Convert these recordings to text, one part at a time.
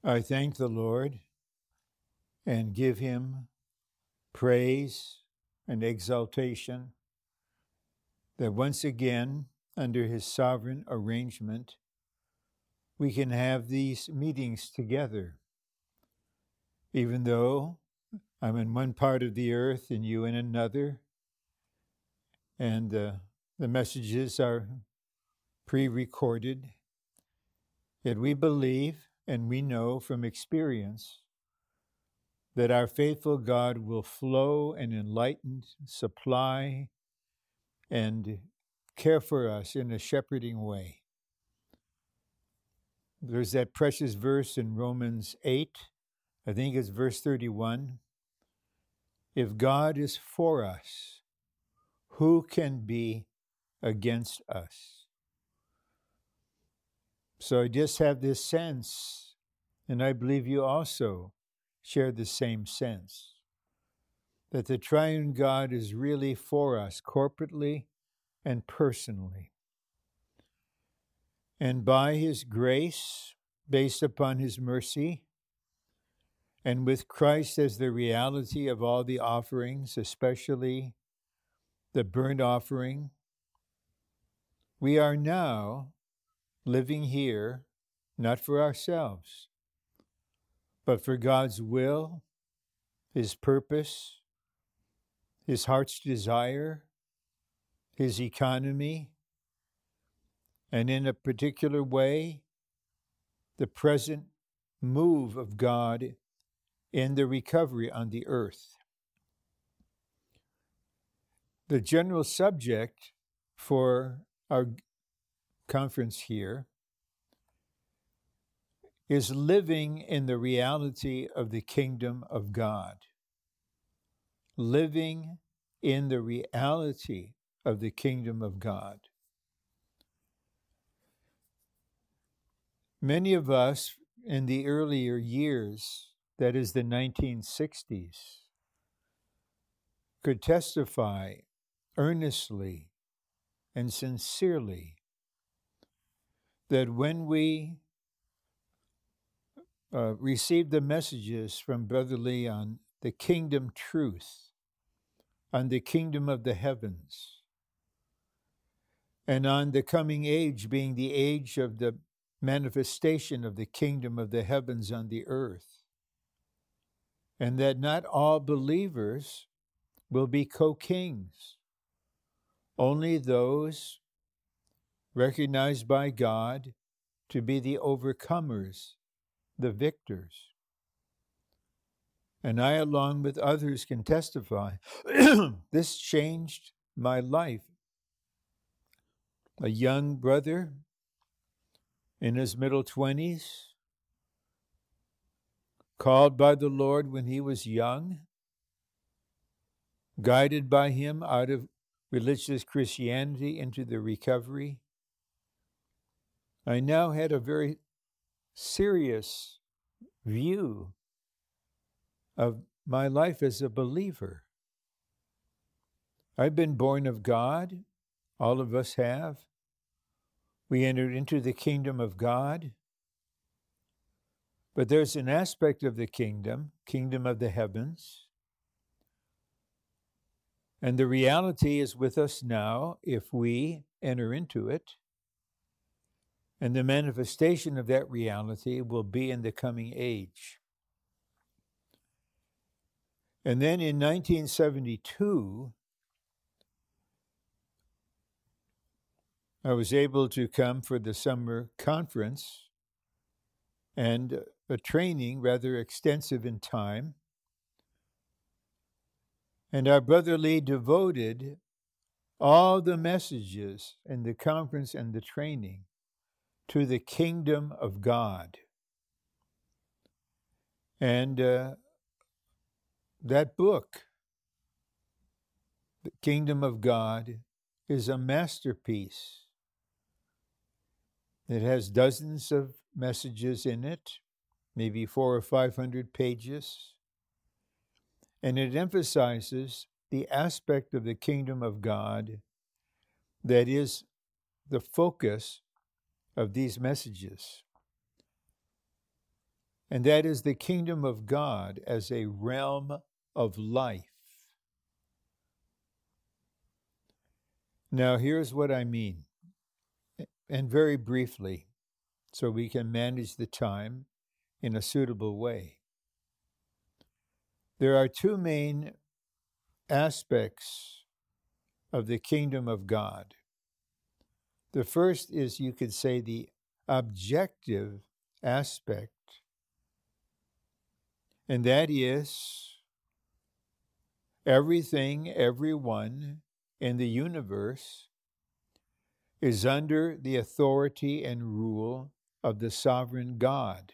I thank the Lord and give him praise and exaltation that once again, under his sovereign arrangement, we can have these meetings together. Even though I'm in one part of the earth and you in another, and the messages are pre-recorded, yet we believe and we know from experience that our faithful God will flow and enlighten, supply, and care for us in a shepherding way. There's that precious verse in Romans 8, I think it's verse 31. If God is for us, who can be against us? So I just have this sense, and I believe you also share the same sense, that the triune God is really for us corporately and personally. And by his grace, based upon his mercy, and with Christ as the reality of all the offerings, especially the burnt offering, we are now living here, not for ourselves, but for God's will, his purpose, his heart's desire, his economy, and in a particular way, the present move of God in the recovery on the earth. The general subject for our conference here is living in the reality of the kingdom of God. Living in the reality of the kingdom of God. Many of us in the earlier years, that is the 1960s, could testify earnestly and sincerely that when we received the messages from Brother Lee on the kingdom truth, on the kingdom of the heavens, and on the coming age being the age of the manifestation of the kingdom of the heavens on the earth, and that not all believers will be co-kings, only those recognized by God to be the overcomers, the victors. And I, along with others, can testify, this changed my life. A young brother in his middle 20s, called by the Lord when he was young, guided by him out of religious Christianity into the recovery. I now had a very serious view of my life as a believer. I've been born of God. All of us have. We entered into the kingdom of God. But there's an aspect of the kingdom of the heavens. And the reality is with us now if we enter into it. And the manifestation of that reality will be in the coming age. And then in 1972, I was able to come for the summer conference and a training rather extensive in time. And our brother Lee devoted all the messages in the conference and the training to the kingdom of God. And that book, The Kingdom of God, is a masterpiece. It has dozens of messages in it, maybe 400 or 500 pages. And it emphasizes the aspect of the kingdom of God that is the focus of these messages. and that is the kingdom of God as a realm of life. Now, here's what I mean, and very briefly, so we can manage the time in a suitable way. There are two main aspects of the kingdom of God. The first is, you could say, the objective aspect, and that is everything, everyone in the universe is under the authority and rule of the sovereign God.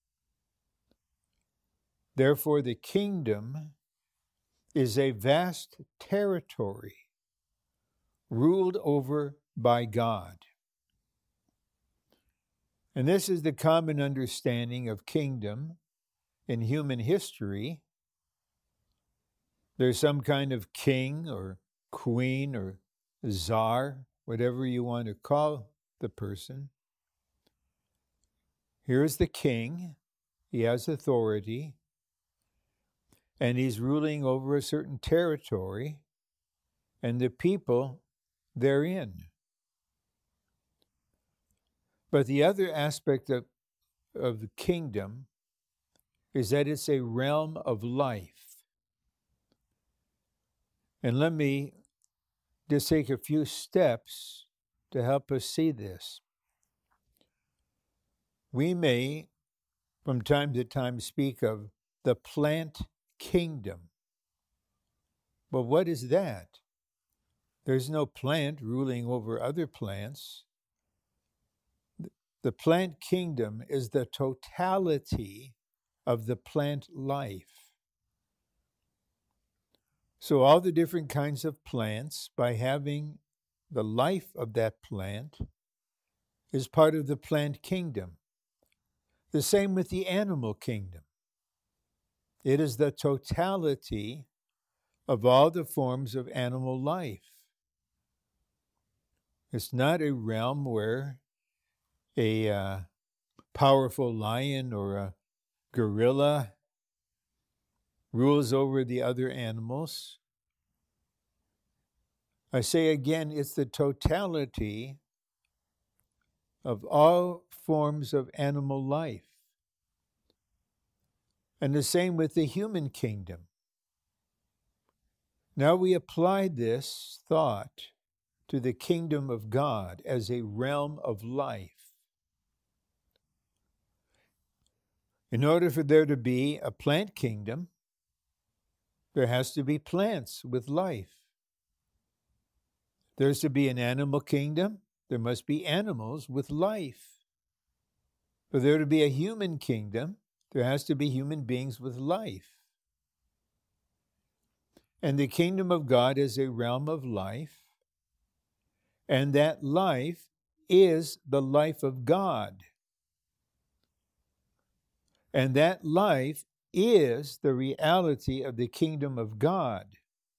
Therefore, the kingdom is a vast territory ruled over by God. And this is the common understanding of kingdom in human history. There's some kind of king or queen or czar, whatever you want to call the person. Here's the king. He has authority, and he's ruling over a certain territory and the people therein. But the other aspect of the kingdom is that it's a realm of life. And let me just take a few steps to help us see this. We may, from time to time, speak of the plant kingdom. But what is that? There's no plant ruling over other plants. The plant kingdom is the totality of the plant life. So all the different kinds of plants, by having the life of that plant, is part of the plant kingdom. The same with the animal kingdom. It is the totality of all the forms of animal life. It's not a realm where a powerful lion or a gorilla rules over the other animals. I say again, it's the totality of all forms of animal life. And the same with the human kingdom. Now we apply this thought to the kingdom of God as a realm of life. In order for there to be a plant kingdom, there has to be plants with life. There's to be an animal kingdom, there must be animals with life. For there to be a human kingdom, there has to be human beings with life. And the kingdom of God is a realm of life, and that life is the life of God. And that life is the reality of the kingdom of God.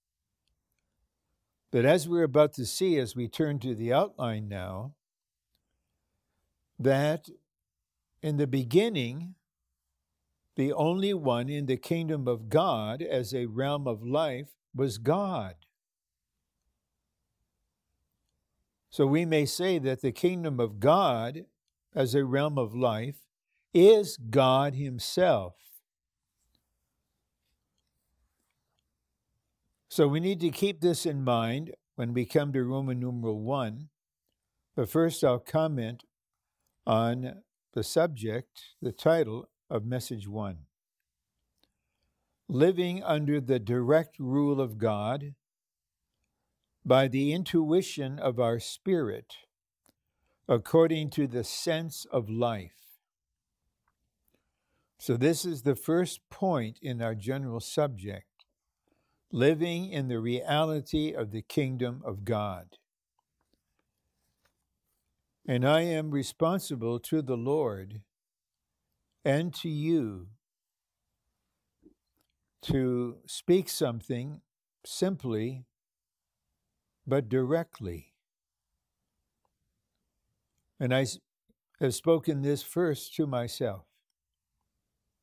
But as we're about to see, as we turn to the outline now, that in the beginning, the only one in the kingdom of God as a realm of life was God. So we may say that the kingdom of God as a realm of life is God Himself. So we need to keep this in mind when we come to Roman numeral 1. But first I'll comment on the subject, the title of message 1. Living under the direct rule of God by the intuition of our spirit, according to the sense of life. So this is the first point in our general subject, living in the reality of the kingdom of God. And I am responsible to the Lord and to you to speak something simply but directly. And I have spoken this first to myself.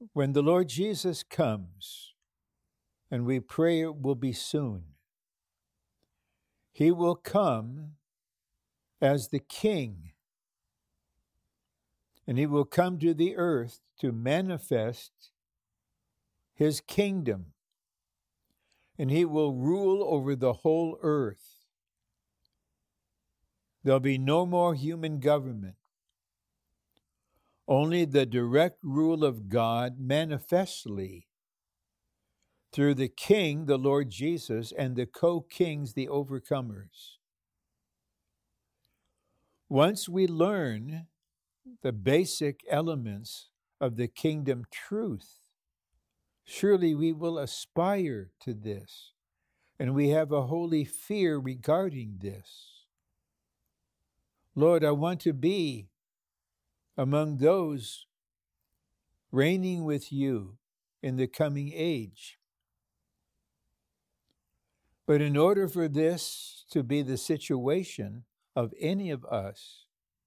when the Lord Jesus comes, and we pray it will be soon, he will come as the King, and he will come to the earth to manifest his kingdom, and he will rule over the whole earth. There'll be no more human government. Only the direct rule of God manifestly through the King, the Lord Jesus, and the co-kings, the overcomers. Once we learn the basic elements of the kingdom truth, surely we will aspire to this, and we have a holy fear regarding this. Lord, I want to be among those reigning with you in the coming age. But in order for this to be the situation of any of us,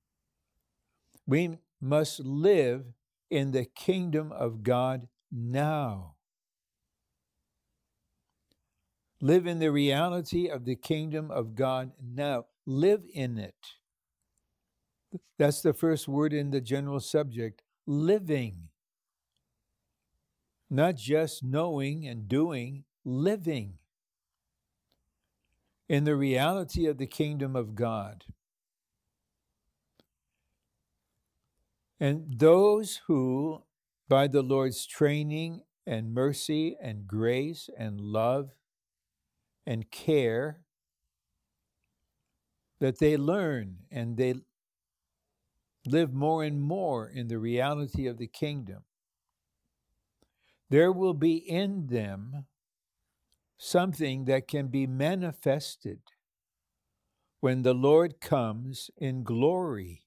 we must live in the kingdom of God now. Live in the reality of the kingdom of God now. Live in it. That's the first word in the general subject, living. Not just knowing and doing, living in the reality of the kingdom of God. And those who, by the Lord's training and mercy and grace and love and care, that they learn and they live more and more in the reality of the kingdom, there will be in them something that can be manifested when the Lord comes in glory,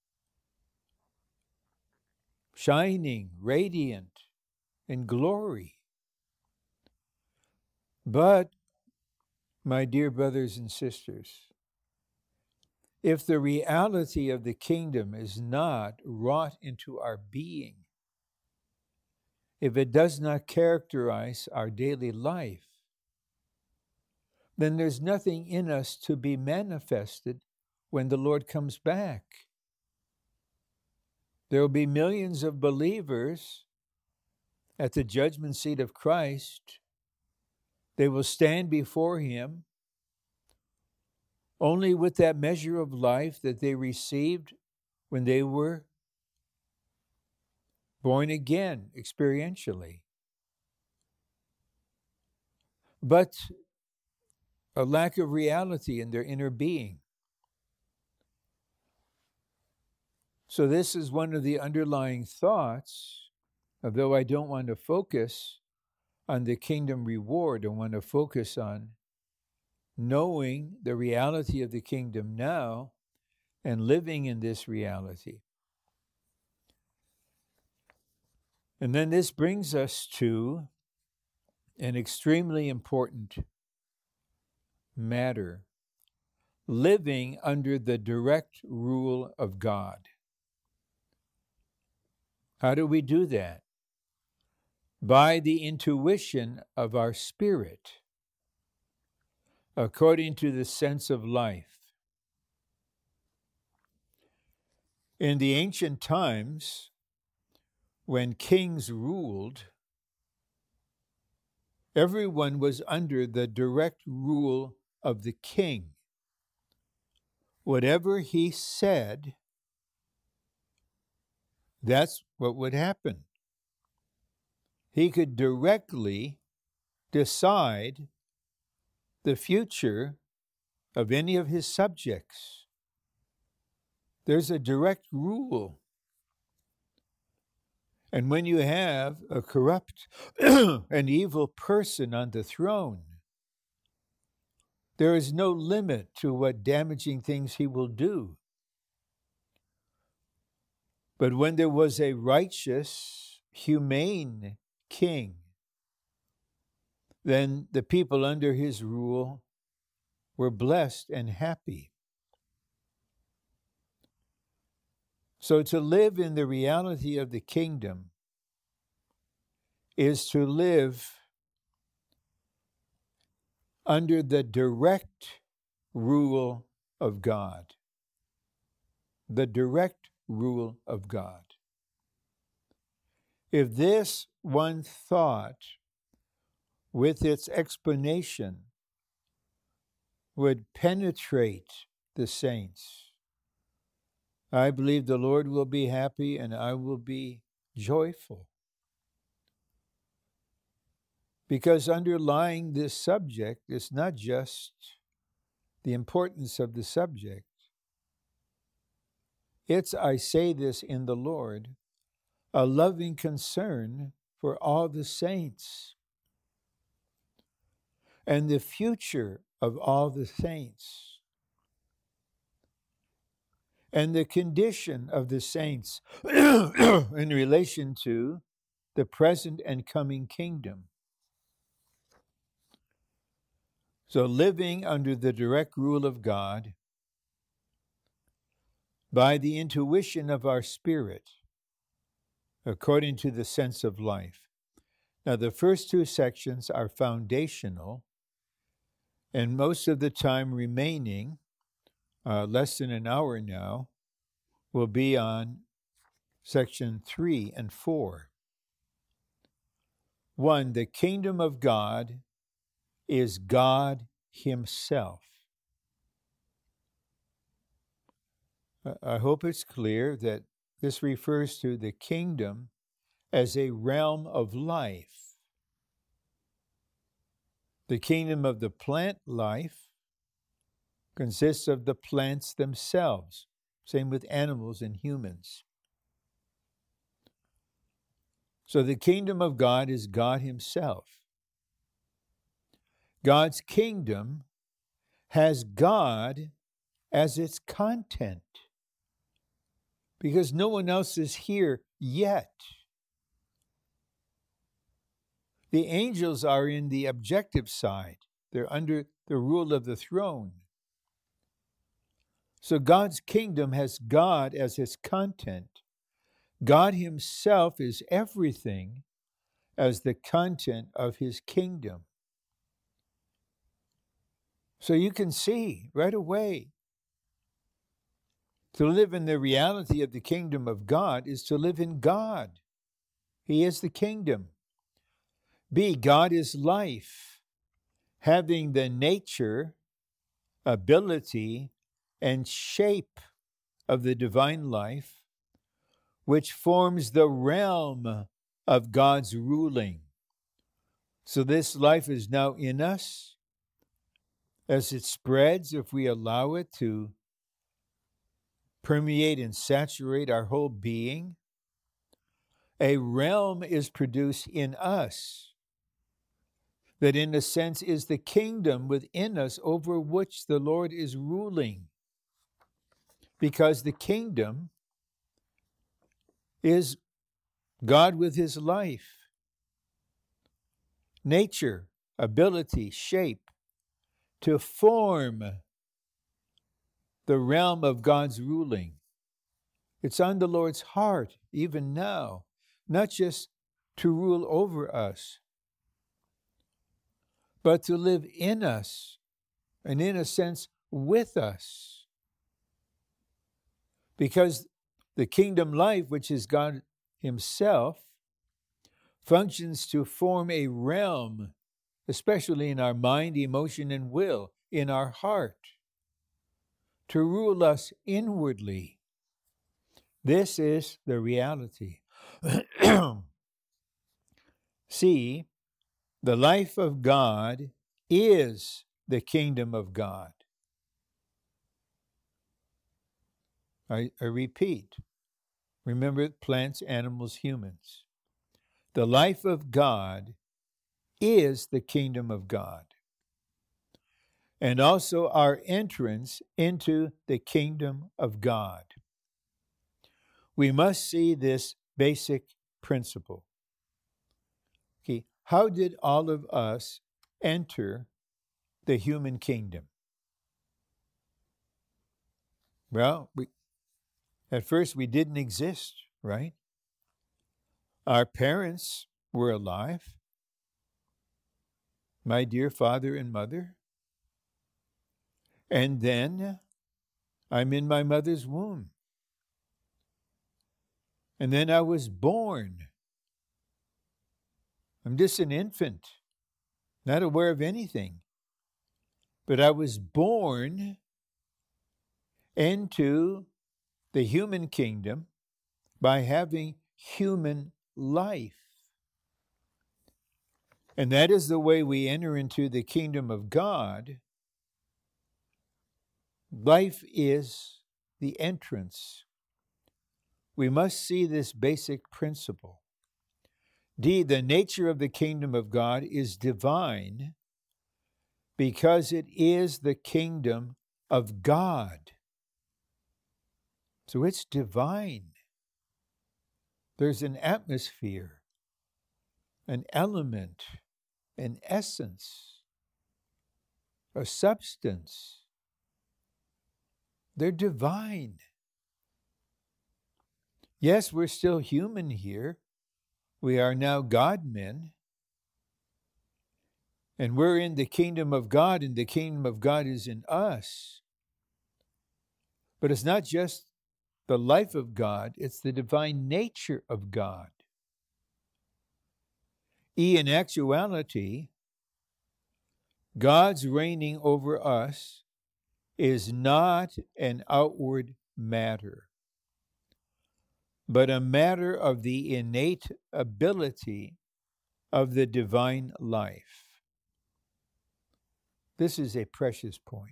shining, radiant in glory. But, my dear brothers and sisters, if the reality of the kingdom is not wrought into our being, if it does not characterize our daily life, then there's nothing in us to be manifested when the Lord comes back. There will be millions of believers at the judgment seat of Christ. They will stand before him only with that measure of life that they received when they were born again experientially. But a lack of reality in their inner being. So this is one of the underlying thoughts, although I don't want to focus on the kingdom reward. I want to focus on knowing the reality of the kingdom now and living in this reality. And then this brings us to an extremely important matter: living under the direct rule of God. How do we do that? By the intuition of our spirit, according to the sense of life. In the ancient times, when kings ruled, everyone was under the direct rule of the king. Whatever he said, that's what would happen. He could directly decide the future of any of his subjects. There's a direct rule. And when you have a corrupt and evil person on the throne, there is no limit to what damaging things he will do. But when there was a righteous, humane king, then the people under his rule were blessed and happy. So to live in the reality of the kingdom is to live under the direct rule of God. The direct rule of God. If this one thought, with its explanation, would penetrate the saints, I believe the Lord will be happy and I will be joyful. Because underlying this subject is not just the importance of the subject. It's, I say this in the Lord, a loving concern for all the saints and the future of all the saints and the condition of the saints in relation to the present and coming kingdom. So living under the direct rule of God by the intuition of our spirit, according to the sense of life. Now, the first two sections are foundational, and most of the time remaining, less than an hour now, will be on section 3 and 4. 1, the kingdom of God is God Himself. I hope it's clear that this refers to the kingdom as a realm of life. The kingdom of the plant life consists of the plants themselves. Same with animals and humans. So the kingdom of God is God Himself. God's kingdom has God as its content because no one else is here yet. The angels are in the objective side. They're under the rule of the throne. So God's kingdom has God as its content. God Himself is everything as the content of His kingdom. So you can see right away, to live in the reality of the kingdom of God is to live in God. He is the kingdom. B, God is life, having the nature, ability, and shape of the divine life, which forms the realm of God's ruling. So this life is now in us. As it spreads, if we allow it to permeate and saturate our whole being, a realm is produced in us that in a sense is the kingdom within us over which the Lord is ruling. Because the kingdom is God with His life, nature, ability, shape, to form the realm of God's ruling. It's on the Lord's heart, even now, not just to rule over us, but to live in us, and in a sense, with us. Because the kingdom life, which is God Himself, functions to form a realm, especially in our mind, emotion, and will, in our heart, to rule us inwardly. This is the reality. See, the life of God is the kingdom of God. I repeat, remember plants, animals, humans. The life of God is the kingdom of God. And also our entrance into the kingdom of God. We must see this basic principle. Okay, how did all of us enter the human kingdom? Well, at first we didn't exist, right? Our parents were alive, my dear father and mother. And then I'm in my mother's womb. And then I was born. I'm just an infant, not aware of anything. But I was born into the human kingdom by having human life. And that is the way we enter into the kingdom of God. Life is the entrance. We must see this basic principle. D, the nature of the kingdom of God is divine because it is the kingdom of God. So it's divine. There's an atmosphere, an element, an essence, a substance. They're divine. Yes, we're still human here. We are now God-men. And we're in the kingdom of God, and the kingdom of God is in us. But it's not just the life of God, it's the divine nature of God. In actuality, God's reigning over us is not an outward matter, but a matter of the innate ability of the divine life. This is a precious point.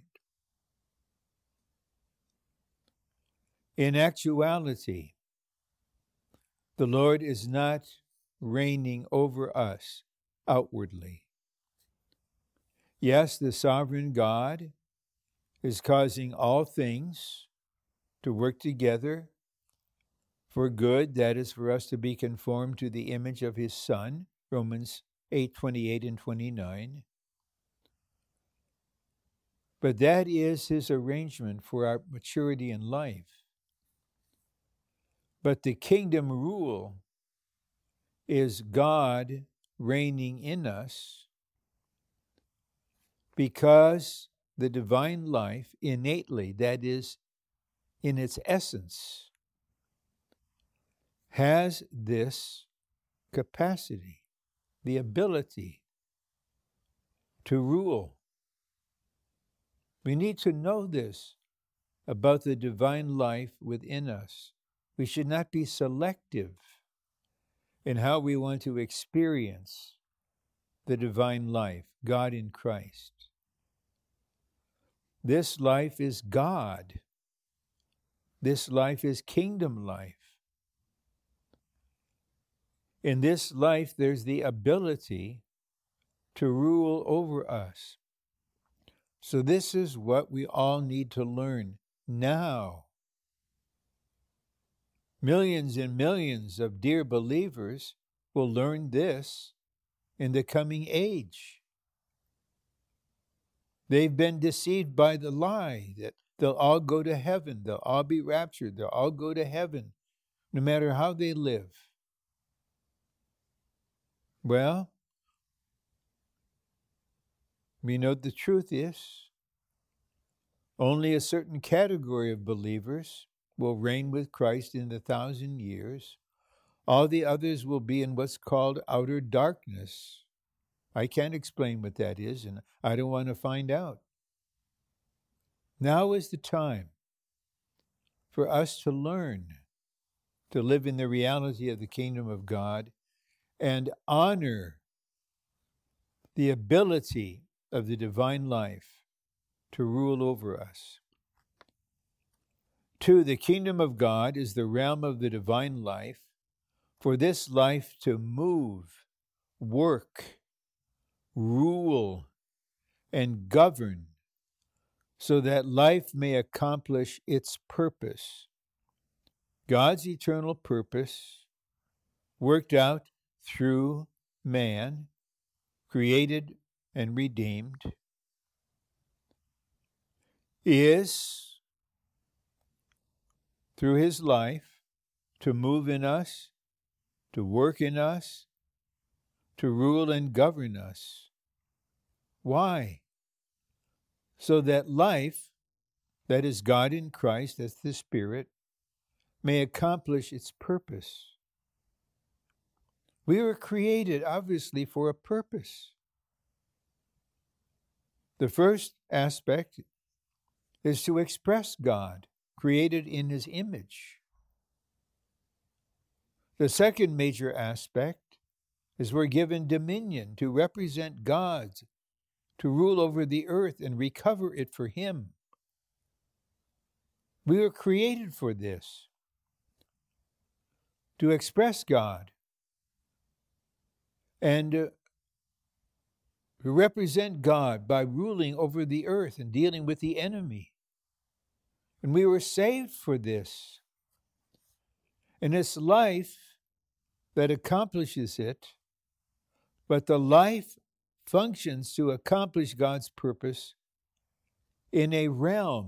In actuality, the Lord is not reigning over us outwardly. Yes, the sovereign God is causing all things to work together for good, that is, for us to be conformed to the image of his Son, Romans 8:28 and 29. But that is his arrangement for our maturity in life. But the kingdom rule is God reigning in us because the divine life innately, that is, in its essence, has this capacity, the ability to rule. We need to know this about the divine life within us. We should not be selective in how we want to experience the divine life, God in Christ. This life is God. This life is kingdom life. In this life, there's the ability to rule over us. So this is what we all need to learn now. Millions and millions of dear believers will learn this in the coming age. They've been deceived by the lie that they'll all go to heaven, they'll all be raptured, they'll all go to heaven, no matter how they live. Well, we know the truth is only a certain category of believers will reign with Christ in the 1,000 years. All the others will be in what's called outer darkness. I can't explain what that is, and I don't want to find out. Now is the time for us to learn to live in the reality of the kingdom of God and honor the ability of the divine life to rule over us. 2, the kingdom of God is the realm of the divine life for this life to move, work, rule, and govern so that life may accomplish its purpose. God's eternal purpose, worked out through man, created and redeemed, is through his life to move in us, to work in us, to rule and govern us. Why? So that life, that is God in Christ, that's the Spirit, may accomplish its purpose. We were created, obviously, for a purpose. The first aspect is to express God, created in His image. The second major aspect is we're given dominion to represent God, to rule over the earth and recover it for Him. We were created for this, to express God and to represent God by ruling over the earth and dealing with the enemy. And we were saved for this. And it's life that accomplishes it, but the life functions to accomplish God's purpose in a realm,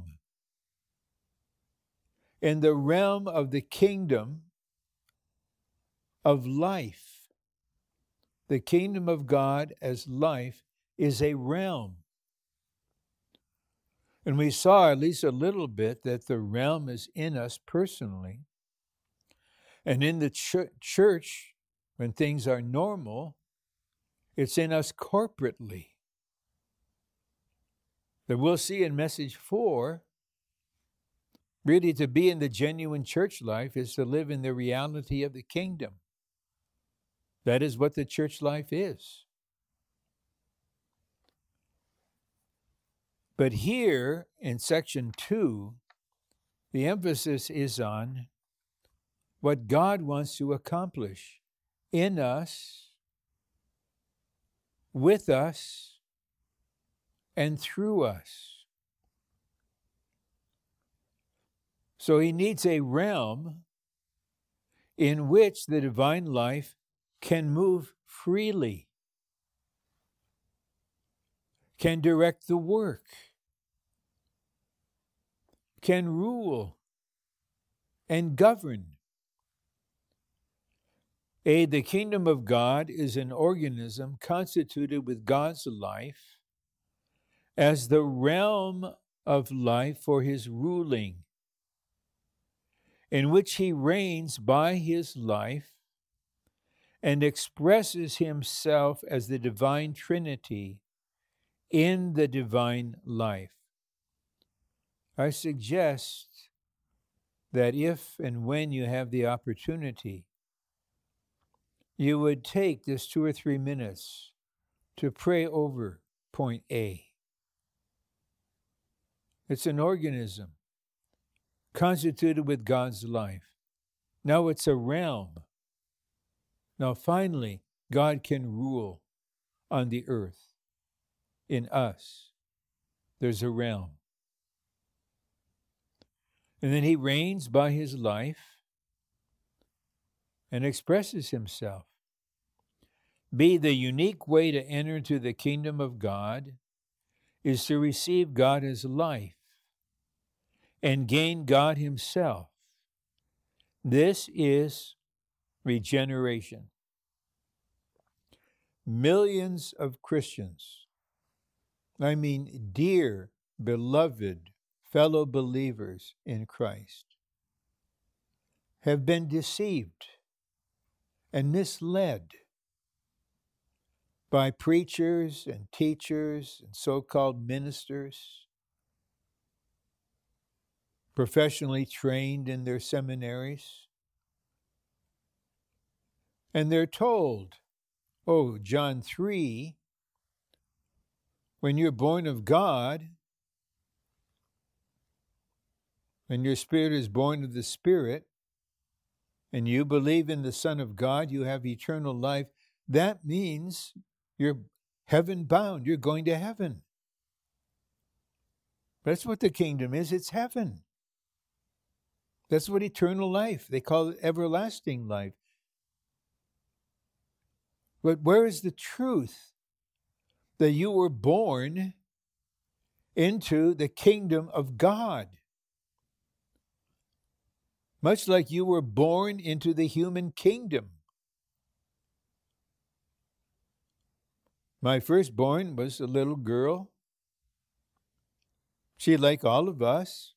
in the realm of the kingdom of life. The kingdom of God as life is a realm. And we saw at least a little bit that the realm is in us personally. And in the church, when things are normal, it's in us corporately. That we'll see in message 4, really to be in the genuine church life is to live in the reality of the kingdom. That is what the church life is. But here in section 2, the emphasis is on what God wants to accomplish in us, with us, and through us. So He needs a realm in which the divine life can move freely, can direct the work, can rule and govern. The kingdom of God is an organism constituted with God's life as the realm of life for His ruling, in which He reigns by His life and expresses Himself as the divine Trinity in the divine life. I suggest that if and when you have the opportunity, you would take this 2 or 3 minutes to pray over point A. It's an organism constituted with God's life. Now it's a realm. Now finally, God can rule on the earth. In us, there's a realm. And then He reigns by His life and expresses Himself. B, the unique way to enter into the kingdom of God is to receive God as life and gain God Himself. This is regeneration. Millions of Christians, I mean dear, beloved fellow believers in Christ, have been deceived and misled by preachers and teachers and so-called ministers, professionally trained in their seminaries. And they're told, John 3, when you're born of God, when your spirit is born of the Spirit, and you believe in the Son of God, you have eternal life. That means you're heaven-bound. You're going to heaven. That's what the kingdom is. It's heaven. That's what eternal life, they call it everlasting life. But where is the truth that you were born into the kingdom of God? Much like you were born into the human kingdom. My firstborn was a little girl. She, like all of us,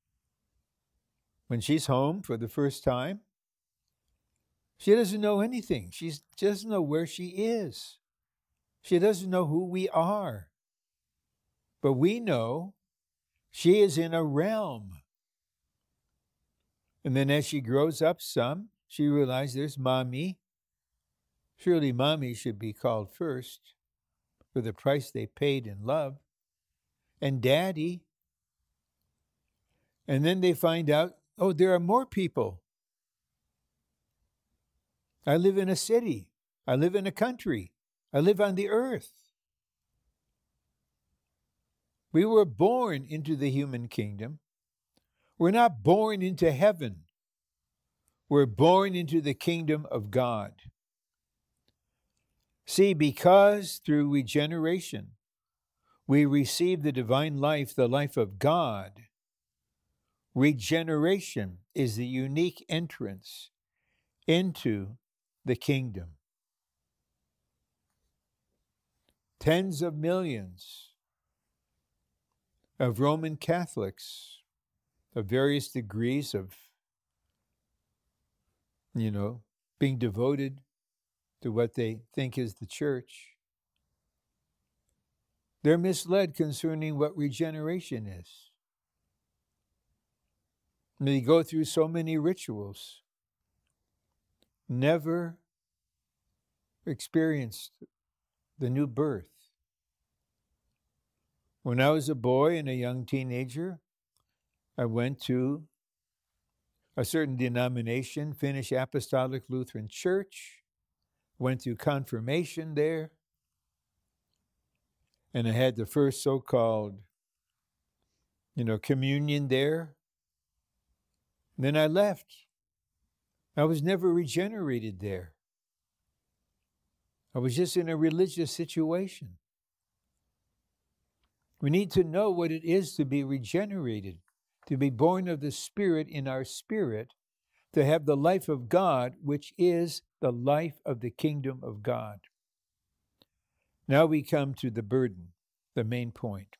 when she's home for the first time, she doesn't know anything. She doesn't know where she is. She doesn't know who we are. But we know she is in a realm. And then as she grows up some, she realizes there's mommy. Surely mommy should be called first for the price they paid in love. And daddy. And then they find out, oh, there are more people. I live in a city. I live in a country. I live on the earth. We were born into the human kingdom. We're not born into heaven. We're born into the kingdom of God. See, because through regeneration, we receive the divine life, the life of God, regeneration is the unique entrance into the kingdom. Tens of millions of Roman Catholics of various degrees of, being devoted to what they think is the church. They're misled concerning what regeneration is. And they go through so many rituals, never experienced the new birth. When I was a boy and a young teenager, I went to a certain denomination, Finnish Apostolic Lutheran Church, went through confirmation there, and I had the first so-called, communion there. And then I left. I was never regenerated there. I was just in a religious situation. We need to know what it is to be regenerated, to be born of the Spirit in our spirit, to have the life of God, which is the life of the kingdom of God. Now we come to the burden, the main point.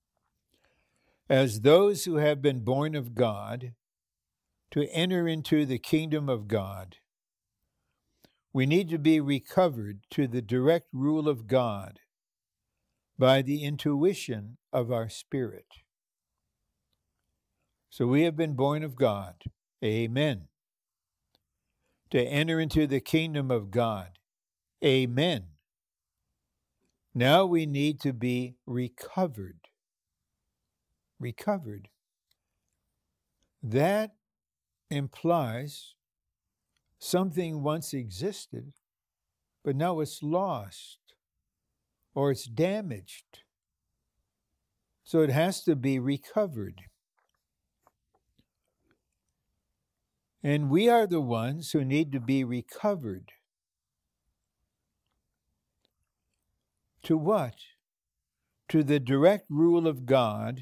As those who have been born of God, to enter into the kingdom of God, we need to be recovered to the direct rule of God by the intuition of our spirit. So we have been born of God. Amen. To enter into the kingdom of God. Amen. Now we need to be recovered. Recovered. That implies something once existed, but now it's lost or it's damaged. So it has to be recovered. And we are the ones who need to be recovered. To what? To the direct rule of God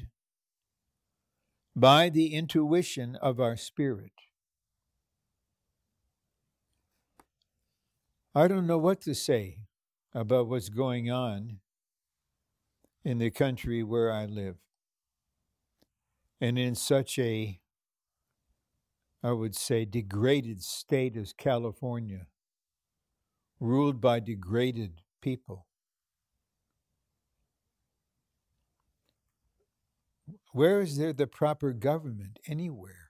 by the intuition of our spirit. I don't know what to say about what's going on in the country where I live. And in such a, I would say, degraded state as California, ruled by degraded people. Where is there the proper government anywhere?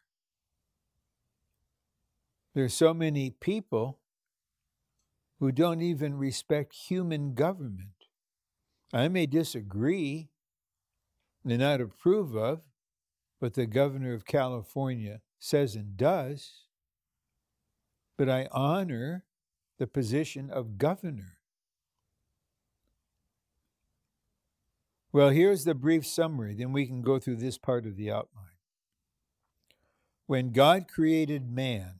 There's so many people who don't even respect human government. I may disagree and not approve of what the governor of California says and does, but I honor the position of governor. Well, here's the brief summary, then we can go through this part of the outline. When God created man,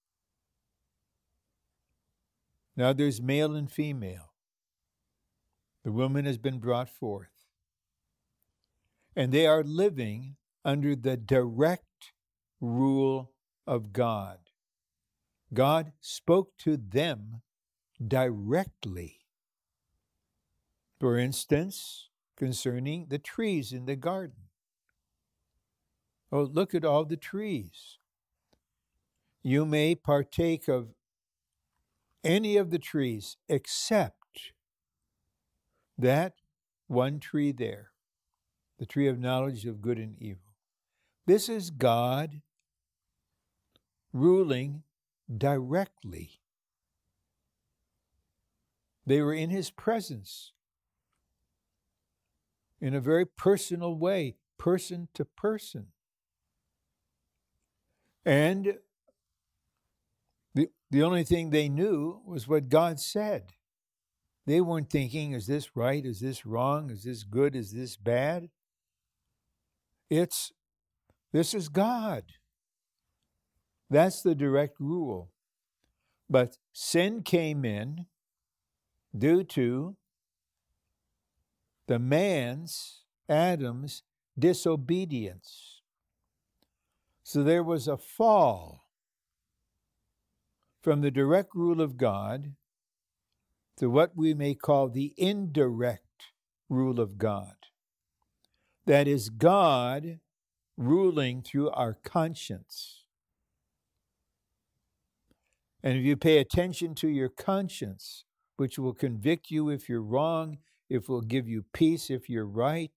now there's male and female. The woman has been brought forth. And they are living under the direct rule of God. God spoke to them directly. For instance, concerning the trees in the garden. Oh, look at all the trees. You may partake of any of the trees except that one tree there, the tree of knowledge of good and evil. This is God ruling directly. They were in his presence in a very personal way, person to person. And the only thing they knew was what God said. They weren't thinking, is this right? Is this wrong? Is this good? Is this bad? This is God. That's the direct rule. But sin came in due to the man's, Adam's, disobedience. So there was a fall from the direct rule of God to what we may call the indirect rule of God. That is God ruling through our conscience. And if you pay attention to your conscience, which will convict you if you're wrong, if will give you peace if you're right,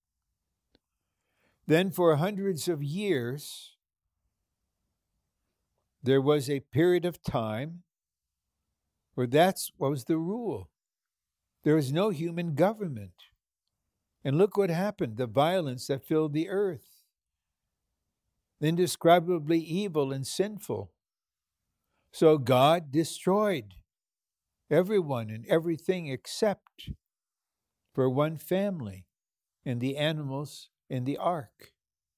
then for hundreds of years, there was a period of time where that was the rule. There was no human government. And look what happened, the violence that filled the earth. Indescribably evil and sinful. So God destroyed everyone and everything except for one family and the animals in the ark.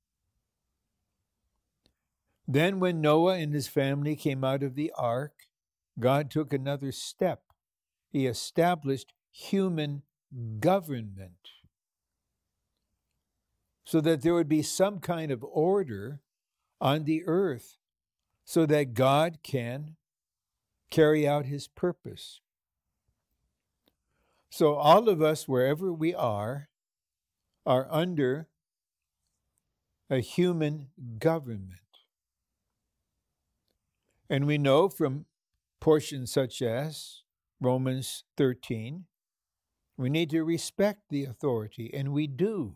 Then when Noah and his family came out of the ark, God took another step. He established human government so that there would be some kind of order on the earth so that God can carry out his purpose. So all of us, wherever we are under a human government. And we know from portions such as Romans 13, we need to respect the authority, and we do.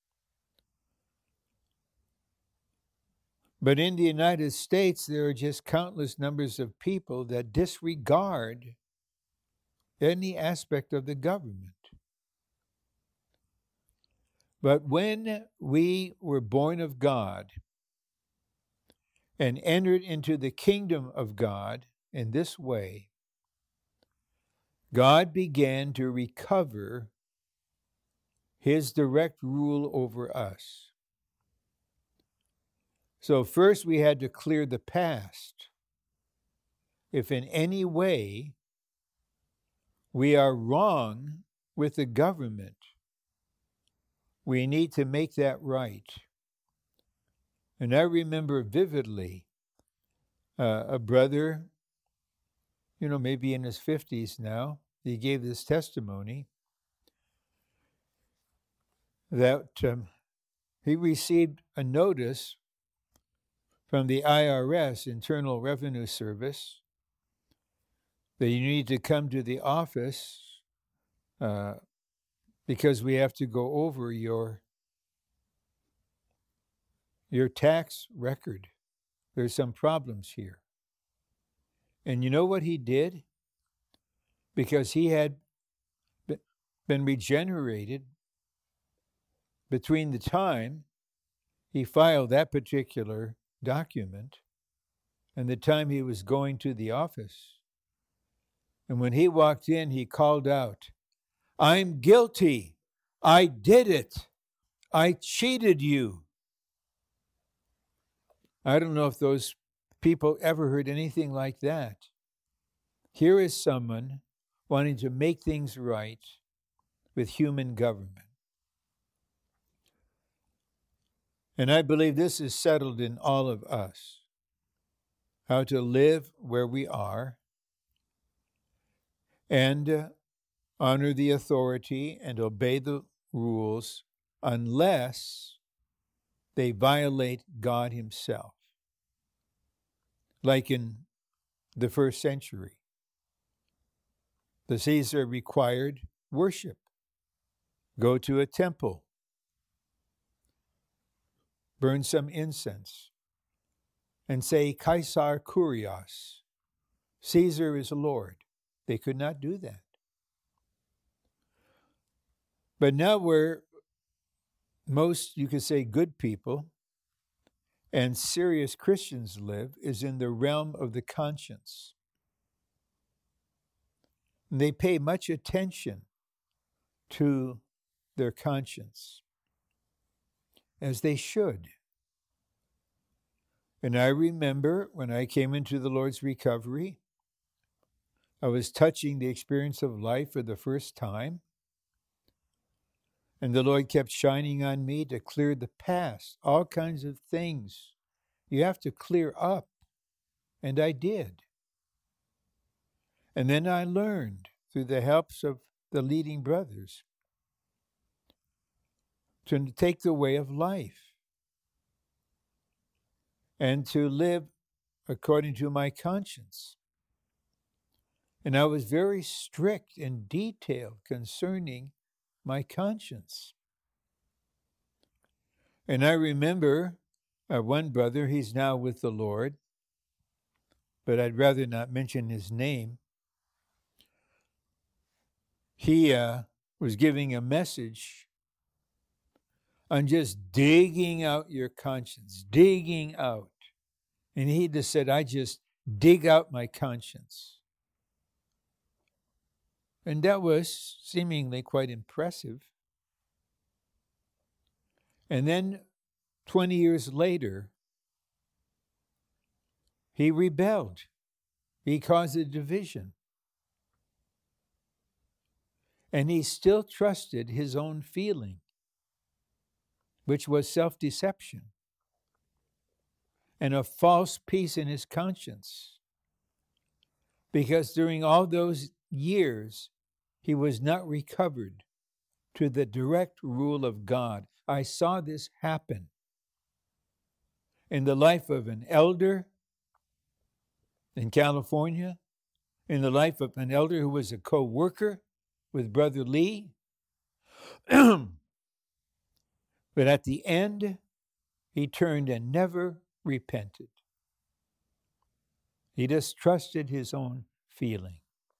But in the United States, there are just countless numbers of people that disregard any aspect of the government. But when we were born of God and entered into the kingdom of God in this way, God began to recover his direct rule over us. So first we had to clear the past. If in any way we are wrong with the government, we need to make that right. And I remember vividly a brother, maybe in his 50s now, he gave this testimony that he received a notice from the IRS, Internal Revenue Service, that you need to come to the office because we have to go over your tax record. There's some problems here. And you know what he did? Because he had been regenerated between the time he filed that particular document and the time he was going to the office. And when he walked in, he called out, "I'm guilty. I did it. I cheated you." I don't know if those people ever heard anything like that. Here is someone wanting to make things right with human government. And I believe this is settled in all of us, how to live where we are and honor the authority and obey the rules unless they violate God himself. Like in the first century, the Caesar required worship. Go to a temple, burn some incense, and say, Caesar Kurios, Caesar is Lord. They could not do that. But now where most, you could say, good people and serious Christians live is in the realm of the conscience. And they pay much attention to their conscience, as they should. And I remember when I came into the Lord's recovery, I was touching the experience of life for the first time. And the Lord kept shining on me to clear the past, all kinds of things you have to clear up. And I did. And then I learned through the helps of the leading brothers to take the way of life and to live according to my conscience. And I was very strict and detailed concerning my conscience. And I remember one brother, he's now with the Lord, but I'd rather not mention his name. He was giving a message on just digging out your conscience, digging out. And he just said, I just dig out my conscience. And that was seemingly quite impressive. And then 20 years later, he rebelled. He caused a division. And he still trusted his own feeling, which was self-deception and a false peace in his conscience. Because during all those years, he was not recovered to the direct rule of God. I saw this happen in the life of an elder in California, in the life of an elder who was a co-worker with Brother Lee. But at the end, he turned and never repented. He just trusted his own feeling.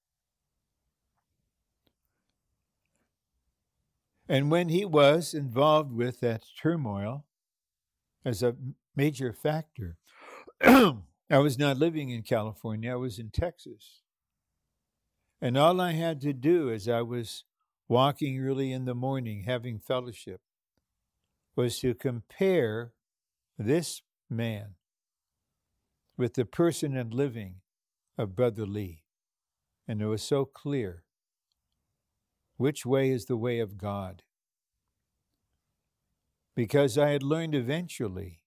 And when he was involved with that turmoil as a major factor, I was not living in California, I was in Texas. And all I had to do as I was walking early in the morning, having fellowship, was to compare this man with the person and living of Brother Lee. And it was so clear. Which way is the way of God? Because I had learned eventually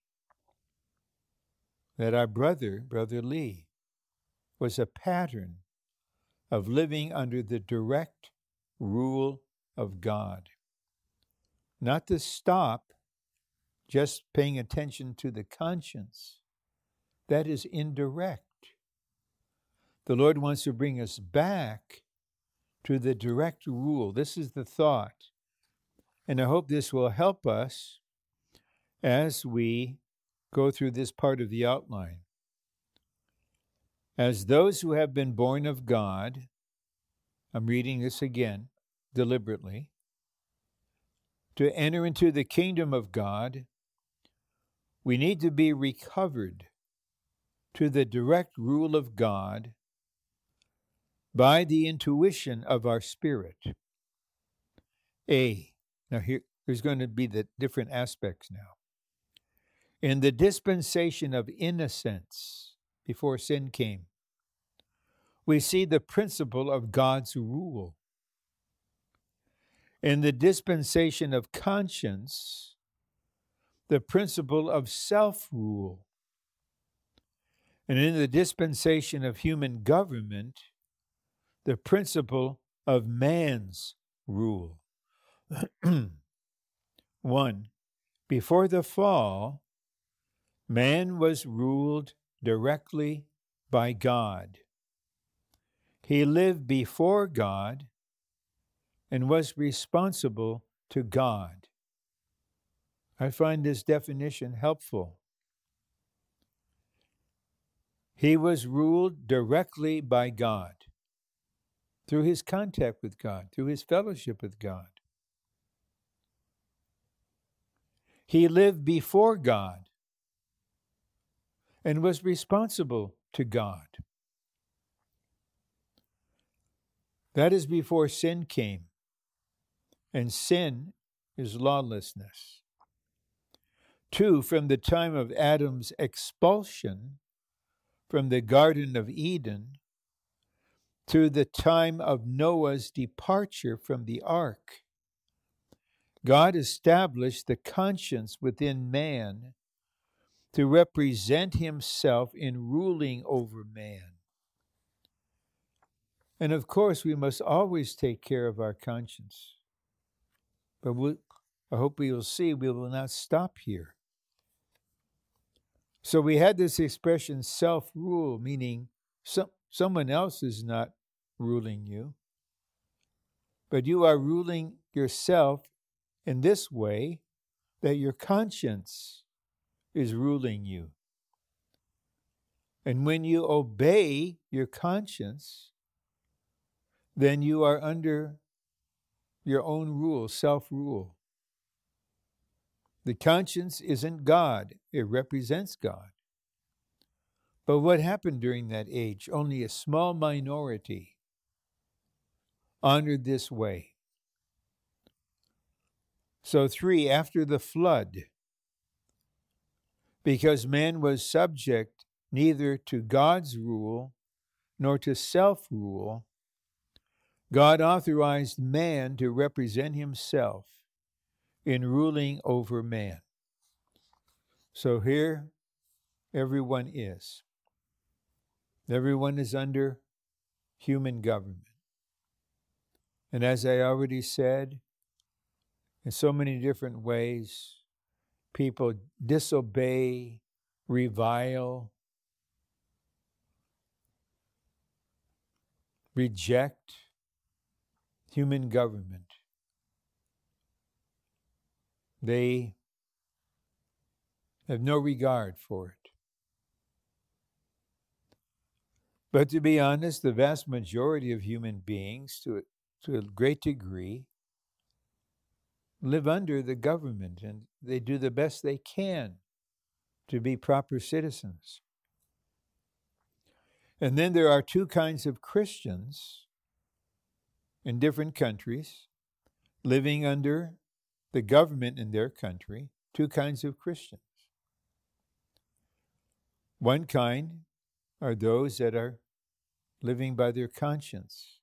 that our brother, Brother Lee, was a pattern of living under the direct rule of God. Not to stop just paying attention to the conscience. That is indirect. The Lord wants to bring us back to the direct rule. This is the thought. And I hope this will help us as we go through this part of the outline. As those who have been born of God, I'm reading this again deliberately, to enter into the kingdom of God, we need to be recovered to the direct rule of God by the intuition of our spirit. Now here's going to be the different aspects now. In the dispensation of innocence, before sin came, we see the principle of God's rule. In the dispensation of conscience, the principle of self-rule. And in the dispensation of human government, the principle of man's rule. 1. Before the fall, man was ruled directly by God. He lived before God and was responsible to God. I find this definition helpful. He was ruled directly by God, through his contact with God, through his fellowship with God. He lived before God and was responsible to God. That is before sin came, and sin is lawlessness. 2, from the time of Adam's expulsion from the Garden of Eden to the time of Noah's departure from the ark, God established the conscience within man to represent himself in ruling over man. And of course, we must always take care of our conscience. But I hope we will see we will not stop here. So we had this expression self-rule, meaning someone else is not ruling you, but you are ruling yourself in this way that your conscience is ruling you. And when you obey your conscience, then you are under your own rule, self-rule. The conscience isn't God, it represents God. But what happened during that age? Only a small minority honored this way. So 3, after the flood, because man was subject neither to God's rule nor to self-rule, God authorized man to represent himself in ruling over man. So here everyone is. Everyone is under human government. And as I already said, in so many different ways, people disobey, revile, reject human government. They have no regard for it. But to be honest, the vast majority of human beings, to a great degree, live under the government, and they do the best they can to be proper citizens. And then there are 2 kinds of Christians in different countries living under the government in their country, 2 kinds of Christians. One kind are those that are living by their conscience.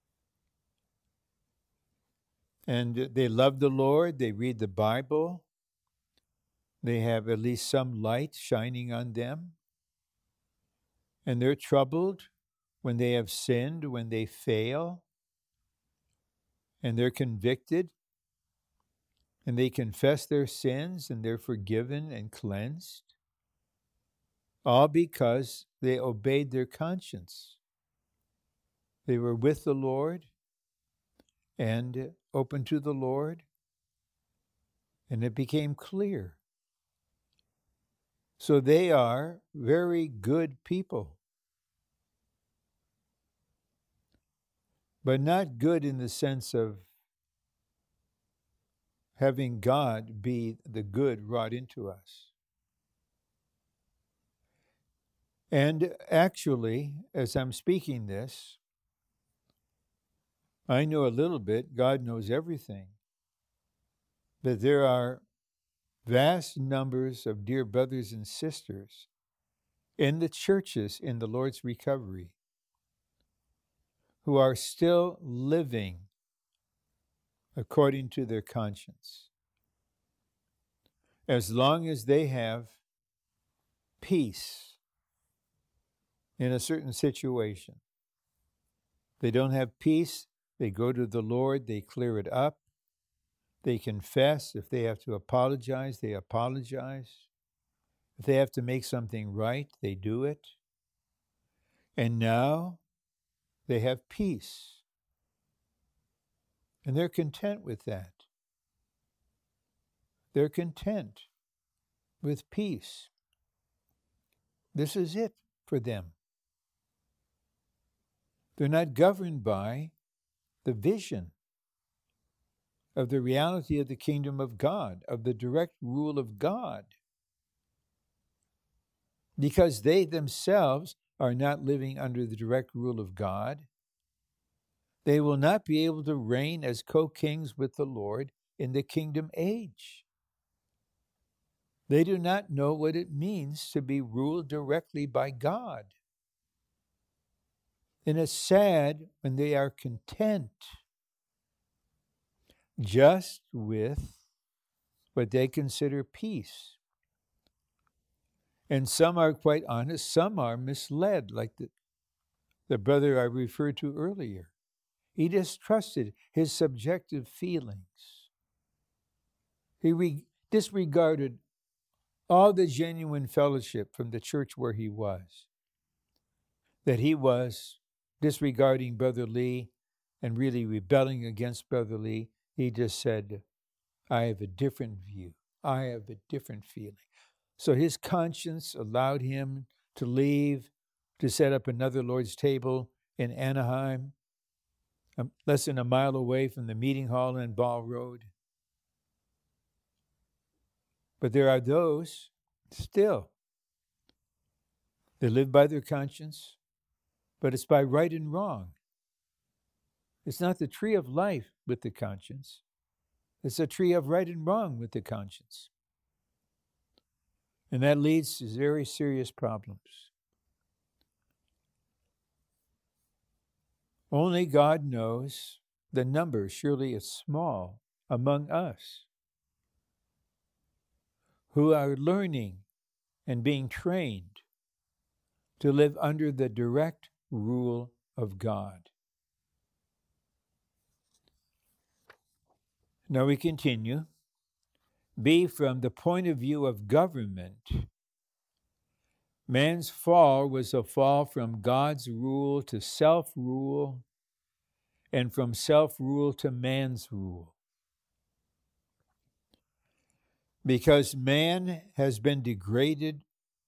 And they love the Lord, they read the Bible, they have at least some light shining on them, and they're troubled when they have sinned, when they fail, and they're convicted, and they confess their sins, and they're forgiven and cleansed, all because they obeyed their conscience. They were with the Lord and open to the Lord, and it became clear. So they are very good people, but not good in the sense of having God be the good wrought into us. And actually, as I'm speaking this, I know a little bit, God knows everything, that there are vast numbers of dear brothers and sisters in the churches in the Lord's recovery who are still living according to their conscience. As long as they have peace in a certain situation. They don't have peace They go to the Lord, they clear it up, they confess. If they have to apologize, they apologize. If they have to make something right, they do it. And now they have peace. And they're content with that. They're content with peace. This is it for them. They're not governed by the vision of the reality of the kingdom of God, of the direct rule of God, because they themselves are not living under the direct rule of God. They will not be able to reign as co-kings with the Lord in the kingdom age. They do not know what it means to be ruled directly by God. And it's sad when they are content just with what they consider peace. And some are quite honest, some are misled, like the brother I referred to earlier. He distrusted his subjective feelings. He disregarded all the genuine fellowship from the church where he was. That he was disregarding Brother Lee and really rebelling against Brother Lee. He just said, I have a different view. I have a different feeling. So his conscience allowed him to leave, to set up another Lord's table in Anaheim, less than a mile away from the meeting hall in Ball Road. But there are those still. They live by their conscience, but it's by right and wrong. It's not the tree of life with the conscience. It's a tree of right and wrong with the conscience. And that leads to very serious problems. Only God knows the number, surely it's small, among us who are learning and being trained to live under the direct rule of God. Now we continue. B, from the point of view of government, man's fall was a fall from God's rule to self-rule and from self-rule to man's rule. Because man has been degraded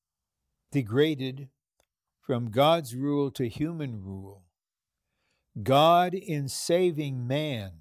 from God's rule to human rule, God, in saving man,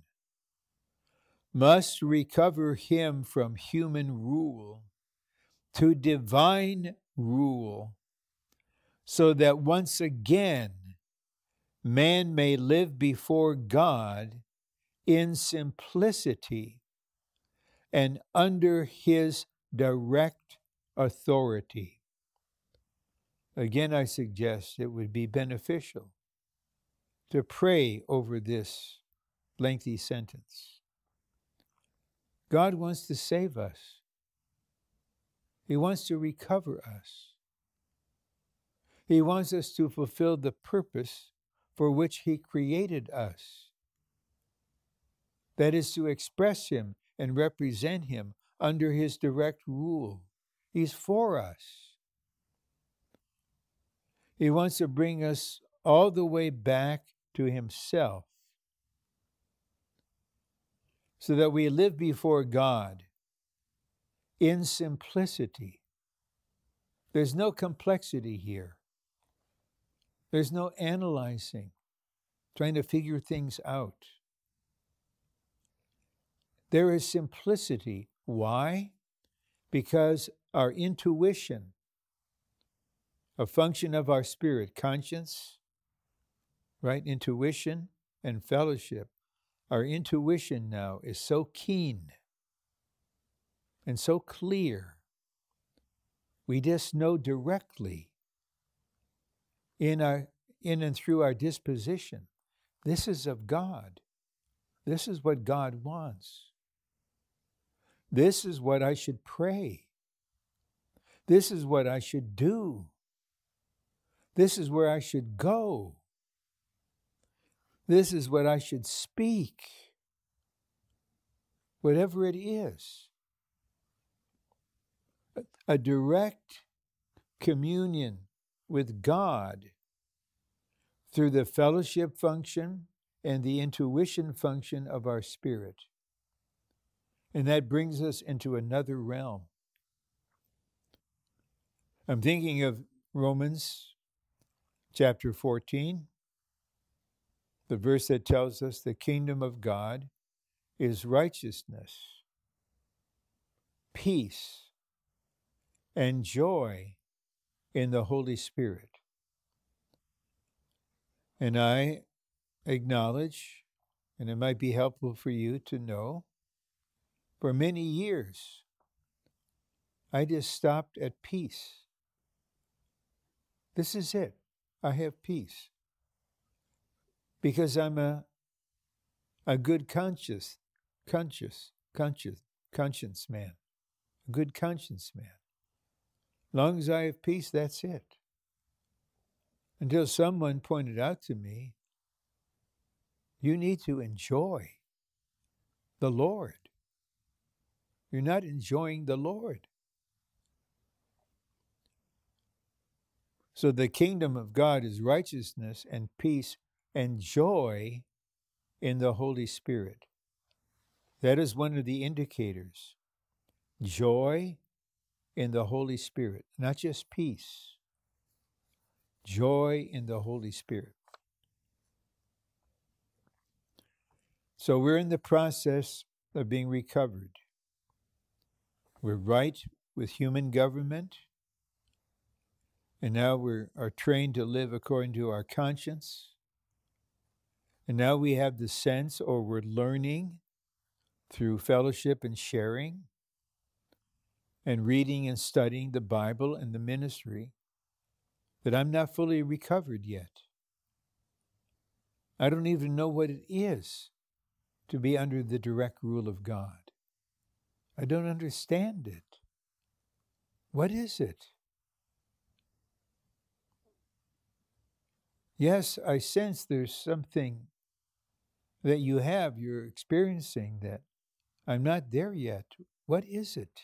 must recover him from human rule to divine rule, so that once again man may live before God in simplicity and under his direct authority. Again, I suggest it would be beneficial to pray over this lengthy sentence. God wants to save us. He wants to recover us. He wants us to fulfill the purpose for which he created us. That is to express him and represent him under his direct rule. He's for us. He wants to bring us all the way back to himself, so that we live before God in simplicity. There's no complexity here. There's no analyzing, trying to figure things out. There is simplicity. Why? Because our intuition, a function of our spirit, conscience, right? Intuition and fellowship. Our intuition now is so keen and so clear. We just know directly in and through our disposition, this is of God. This is what God wants. This is what I should pray. This is what I should do. This is where I should go. This is what I should speak, whatever it is. A direct communion with God through the fellowship function and the intuition function of our spirit. And that brings us into another realm. I'm thinking of Romans chapter 14, the verse that tells us the kingdom of God is righteousness, peace, and joy in the Holy Spirit. And I acknowledge, and it might be helpful for you to know, for many years, I just stopped at peace. This is it. I have peace. Because I'm a good conscience man. A good conscience man. As long as I have peace, that's it. Until someone pointed out to me, you need to enjoy the Lord. You're not enjoying the Lord. So the kingdom of God is righteousness and peace and joy in the Holy Spirit. That is one of the indicators. Joy in the Holy Spirit, not just peace. Joy in the Holy Spirit. So we're in the process of being recovered. We're right with human government, and now we are trained to live according to our conscience. And now we have the sense, or we're learning through fellowship and sharing and reading and studying the Bible and the ministry, that I'm not fully recovered yet. I don't even know what it is to be under the direct rule of God. I don't understand it. What is it? Yes, I sense there's something that you're experiencing that I'm not there yet. What is it?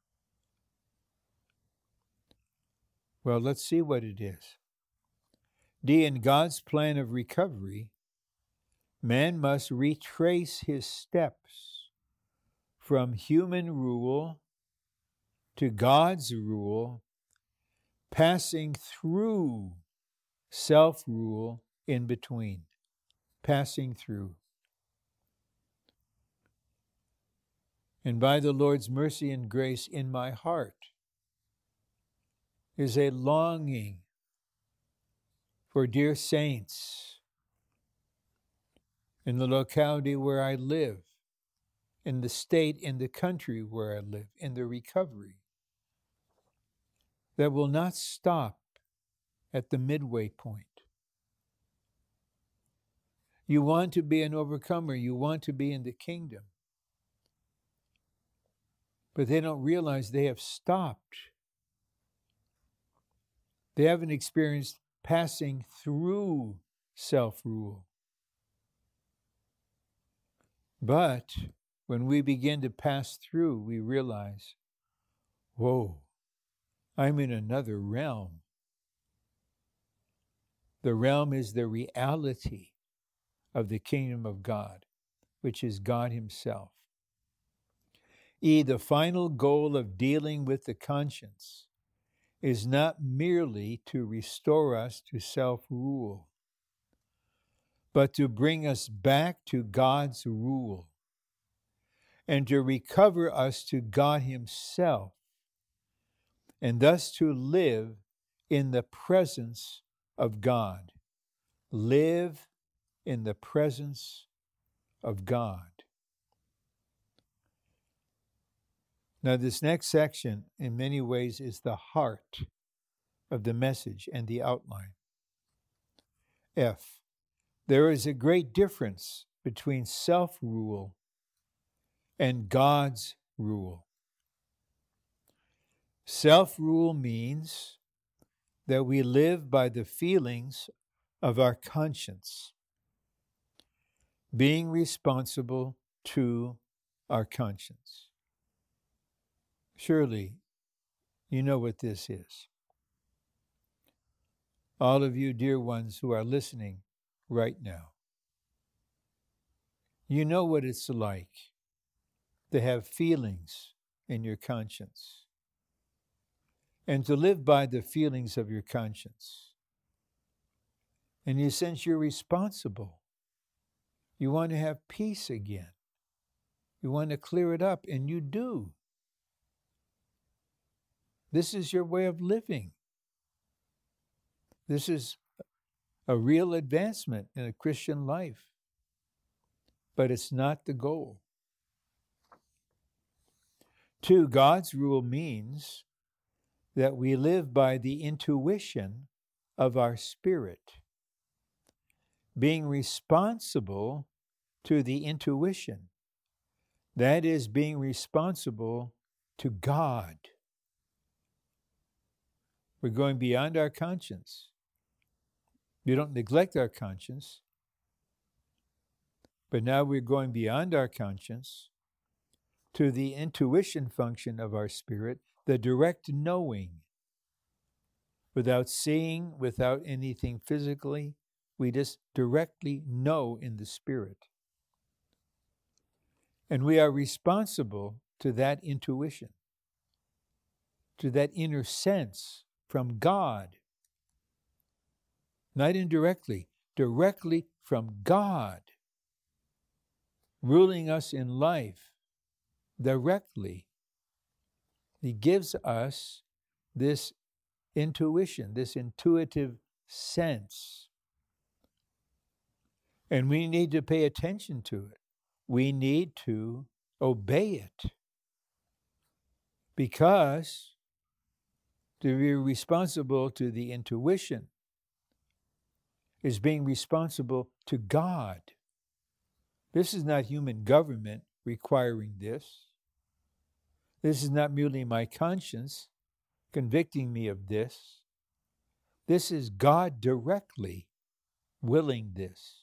Well, let's see what it is. D, in God's plan of recovery, man must retrace his steps from human rule to God's rule, passing through self-rule in between. Passing through. And by the Lord's mercy and grace in my heart is a longing for dear saints in the locality where I live, in the state, in the country where I live, in the recovery, that will not stop at the midway point. You want to be an overcomer, you want to be in the kingdom, but they don't realize they have stopped. They haven't experienced passing through self-rule. But when we begin to pass through, we realize, whoa, I'm in another realm. The realm is the reality of the kingdom of God, which is God Himself. The final goal of dealing with the conscience is not merely to restore us to self-rule, but to bring us back to God's rule and to recover us to God Himself, and thus to live in the presence of God. Live in the presence of God. Now, this next section, in many ways, is the heart of the message and the outline. F. There is a great difference between self-rule and God's rule. Self-rule means that we live by the feelings of our conscience. being responsible to our conscience. Surely, you know what this is. All of you dear ones who are listening right now, you know what it's like to have feelings in your conscience and to live by the feelings of your conscience. And you sense you're responsible. You want to have peace again. You want to clear it up, and you do. This is your way of living. This is a real advancement in a Christian life, but it's not the goal. 2, God's rule means that we live by the intuition of our spirit, being responsible to the intuition. That is being responsible to God. We're going beyond our conscience. We don't neglect our conscience, but now we're going beyond our conscience to the intuition function of our spirit, the direct knowing. Without seeing, without anything physically, we just directly know in the spirit. And we are responsible to that intuition, to that inner sense from God. Not indirectly, directly from God, ruling us in life directly. He gives us this intuition, this intuitive sense. And we need to pay attention to it. We need to obey it. Because to be responsible to the intuition is being responsible to God. This is not human government requiring this. This is not merely my conscience convicting me of this. This is God directly willing this.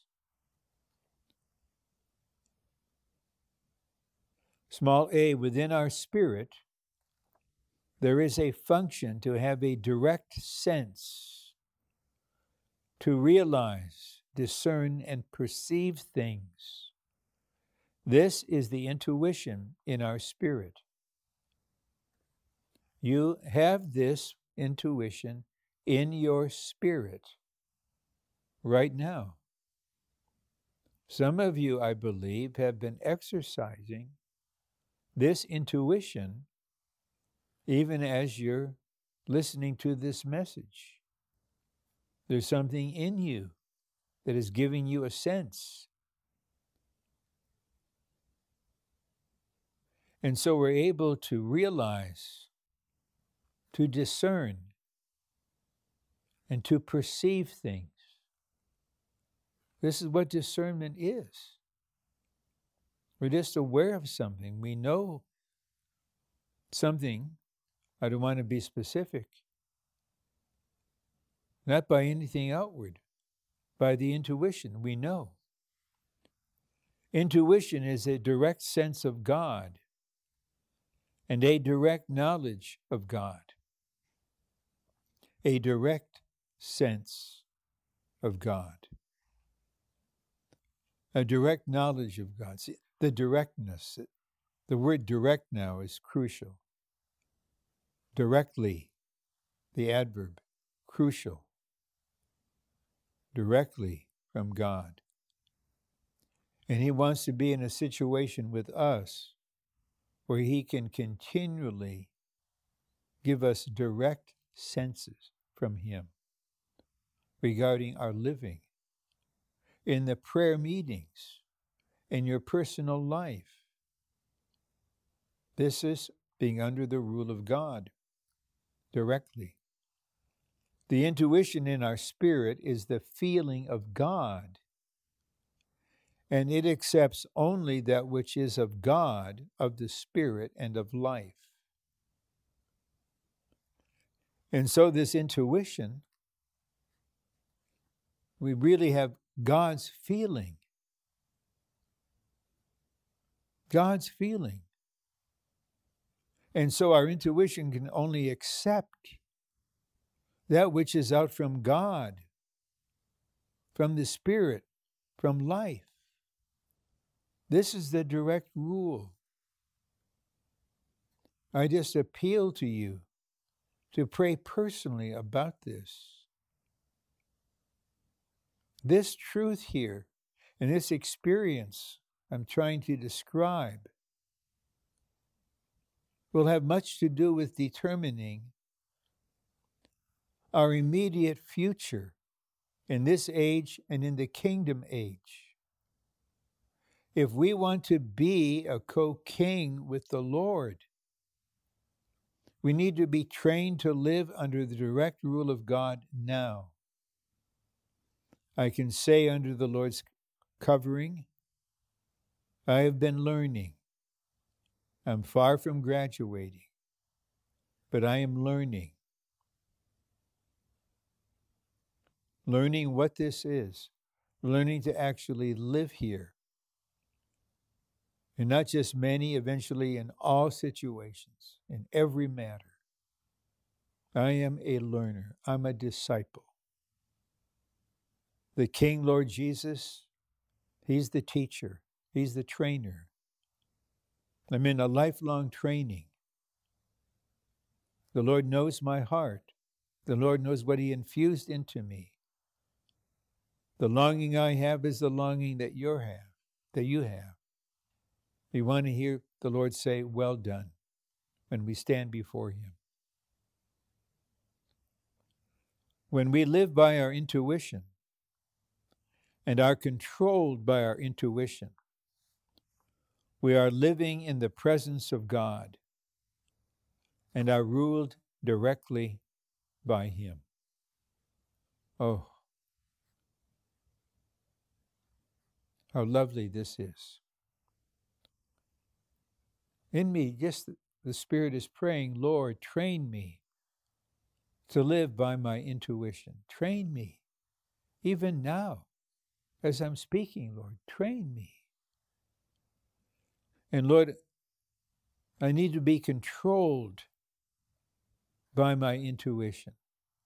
Small a, within our spirit, there is a function to have a direct sense, to realize, discern, and perceive things. This is the intuition in our spirit. You have this intuition in your spirit right now. Some of you, I believe, have been exercising this intuition even as you're listening to this message. There's something in you that is giving you a sense. And so we're able to realize, to discern, and to perceive things. This is what discernment is. We're just aware of something. We know something. I don't want to be specific. Not by anything outward, by the intuition. We know. Intuition is a direct sense of God and a direct knowledge of God. A direct sense of God. A direct knowledge of God. See, the directness, the word direct now is crucial. Directly, the adverb, crucial. Directly from God. And He wants to be in a situation with us where He can continually give us direct senses from Him regarding our living, in the prayer meetings, in your personal life. This is being under the rule of God directly. The intuition in our spirit is the feeling of God, and it accepts only that which is of God, of the Spirit, and of life. And so this intuition, we really have God's feeling God's feeling. And so our intuition can only accept that which is out from God, from the Spirit, from life. This is the direct rule. I just appeal to you to pray personally about this. This truth here and this experience I'm trying to describe will have much to do with determining our immediate future in this age and in the kingdom age. If we want to be a co-king with the Lord, we need to be trained to live under the direct rule of God now. I can say under the Lord's covering, I have been learning. I'm far from graduating, but I am learning. Learning what this is, learning to actually live here. And not just many, eventually in all situations, in every matter. I am a learner. I'm a disciple. The King, Lord Jesus, He's the teacher. He's the trainer. I'm in a lifelong training. The Lord knows my heart. The Lord knows what He infused into me. The longing I have is the longing that you have. We want to hear the Lord say, well done, when we stand before Him. When we live by our intuition and are controlled by our intuition, we are living in the presence of God and are ruled directly by Him. Oh, how lovely this is. In me, just the Spirit is praying, Lord, train me to live by my intuition. Train me, even now, as I'm speaking, Lord, train me. And Lord, I need to be controlled by my intuition.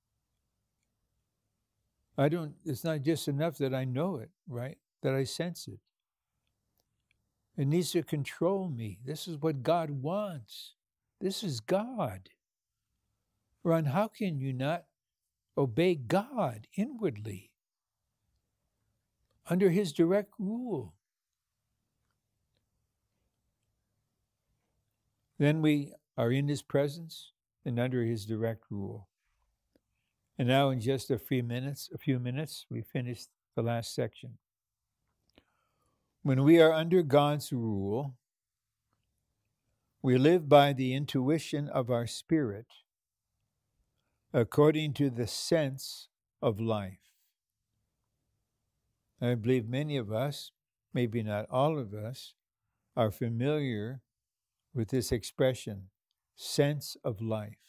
It's not just enough that I know it, right? That I sense it. It needs to control me. This is what God wants. This is God. Ron, how can you not obey God inwardly under His direct rule? Then we are in His presence and under His direct rule. And now in just a few minutes, we finish the last section. When we are under God's rule, we live by the intuition of our spirit according to the sense of life. I believe many of us, maybe not all of us, are familiar with this expression, sense of life.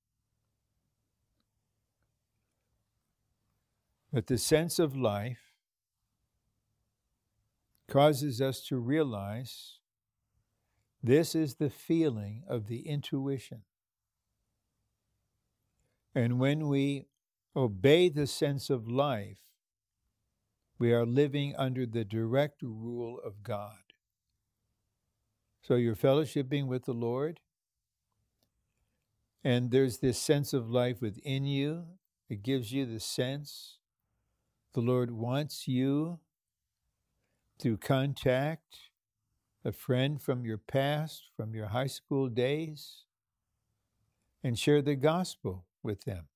But the sense of life causes us to realize this is the feeling of the intuition. And when we obey the sense of life, we are living under the direct rule of God. So you're fellowshipping with the Lord, and there's this sense of life within you. It gives you the sense the Lord wants you to contact a friend from your past, from your high school days, and share the gospel with them.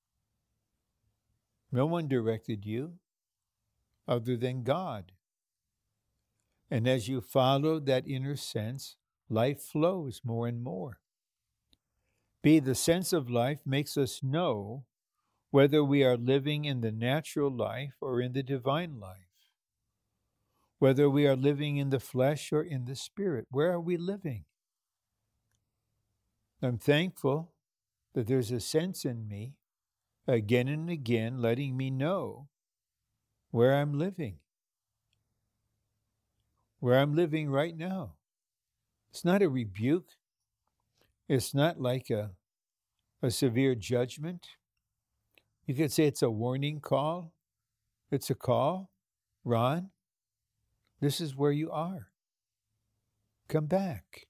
No one directed you other than God. And as you follow that inner sense, life flows more and more. The sense of life makes us know whether we are living in the natural life or in the divine life, whether we are living in the flesh or in the spirit. Where are we living? I'm thankful that there's a sense in me, again and again, letting me know where I'm living right now. It's not a rebuke. It's not like a severe judgment. You could say it's a warning call. It's a call. Ron, this is where you are. Come back.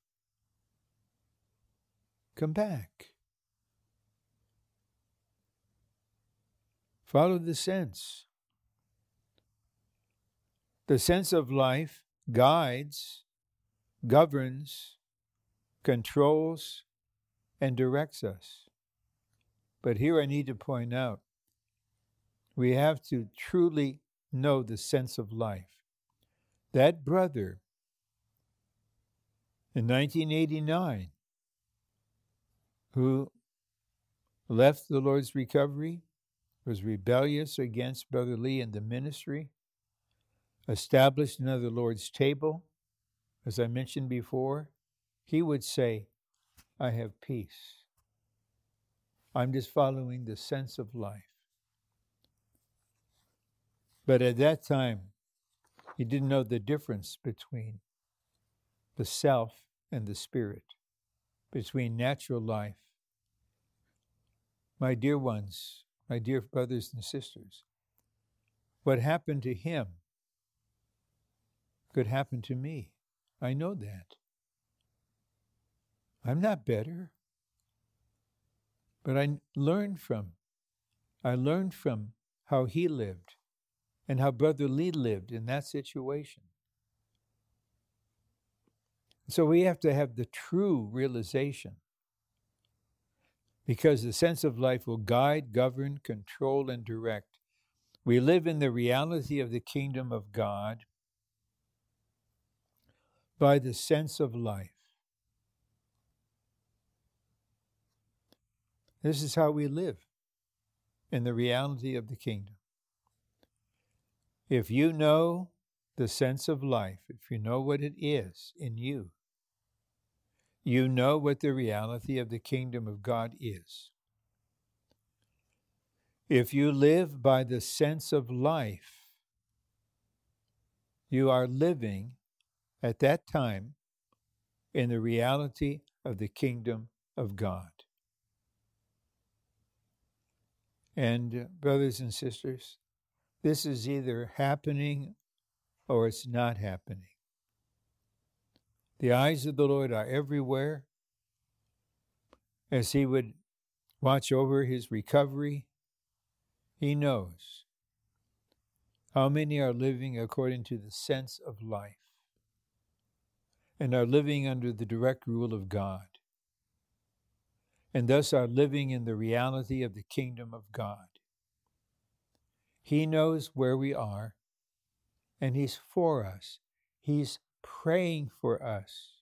Come back. Follow the sense. The sense of life guides, governs, controls, and directs us. But here I need to point out, we have to truly know the sense of life. That brother in 1989 who left the Lord's Recovery, was rebellious against Brother Lee and the ministry, established another Lord's table, as I mentioned before, he would say, I have peace. I'm just following the sense of life. But at that time, he didn't know the difference between the self and the spirit, between natural life. My dear ones, my dear brothers and sisters, what happened to him could happen to me. I know that. I'm not better. But I learned from how he lived and how Brother Lee lived in that situation. So we have to have the true realization, because the sense of life will guide, govern, control, and direct. We live in the reality of the kingdom of God by the sense of life. This is how we live in the reality of the kingdom. If you know the sense of life, if you know what it is in you, you know what the reality of the kingdom of God is. If you live by the sense of life, you are living at that time in the reality of the kingdom of God. And brothers and sisters, this is either happening or it's not happening. The eyes of the Lord are everywhere as he would watch over his recovery. He knows how many are living according to the sense of life and are living under the direct rule of God, and thus are living in the reality of the kingdom of God. He knows where we are, and he's for us. He's praying for us.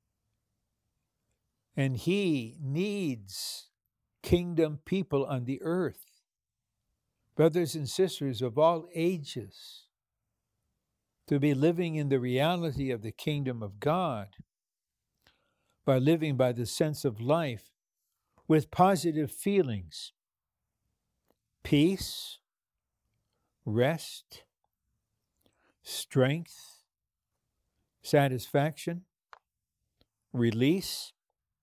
And he needs kingdom people on the earth, brothers and sisters of all ages, to be living in the reality of the kingdom of God by living by the sense of life with positive feelings, peace, rest, strength, satisfaction, release,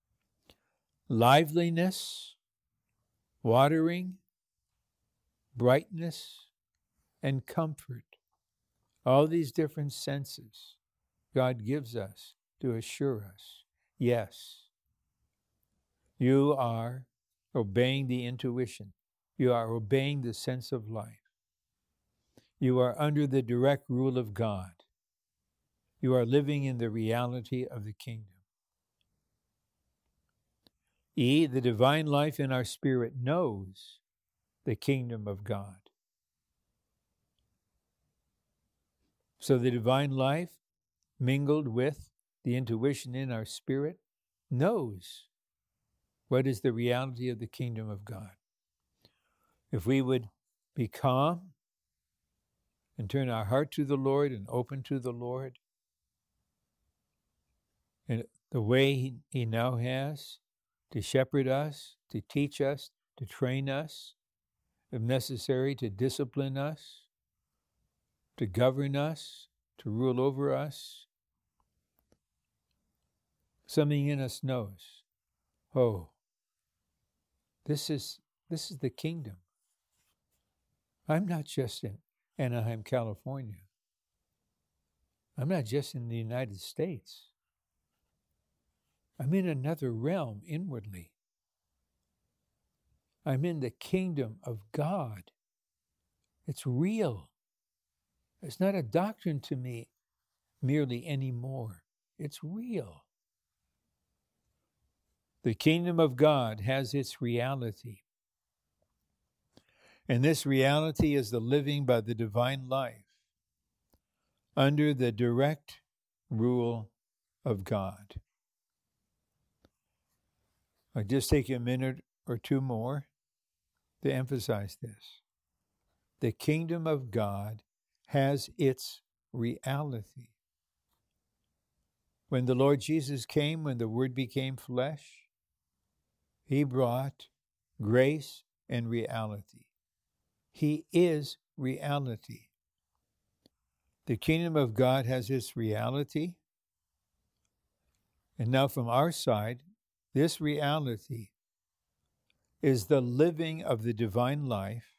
liveliness, watering, brightness, and comfort. All these different senses God gives us to assure us, yes, you are obeying the intuition. You are obeying the sense of life. You are under the direct rule of God. You are living in the reality of the kingdom. The divine life in our spirit knows the kingdom of God. So the divine life, mingled with the intuition in our spirit, knows what is the reality of the kingdom of God. If we would be calm and turn our heart to the Lord and open to the Lord, and the way he now has to shepherd us, to teach us, to train us, if necessary, to discipline us, to govern us, to rule over us, Something in us knows, oh, this is the kingdom. I'm not just in Anaheim, California. I'm not just in the United States. I'm in another realm inwardly. I'm in the kingdom of God. It's real. It's not a doctrine to me merely anymore. It's real. The kingdom of God has its reality. And this reality is the living by the divine life under the direct rule of God. I'll just take a minute or two more to emphasize this. The kingdom of God has its reality. When the Lord Jesus came, when the Word became flesh, he brought grace and reality. He is reality. The kingdom of God has its reality. And now from our side, this reality is the living of the divine life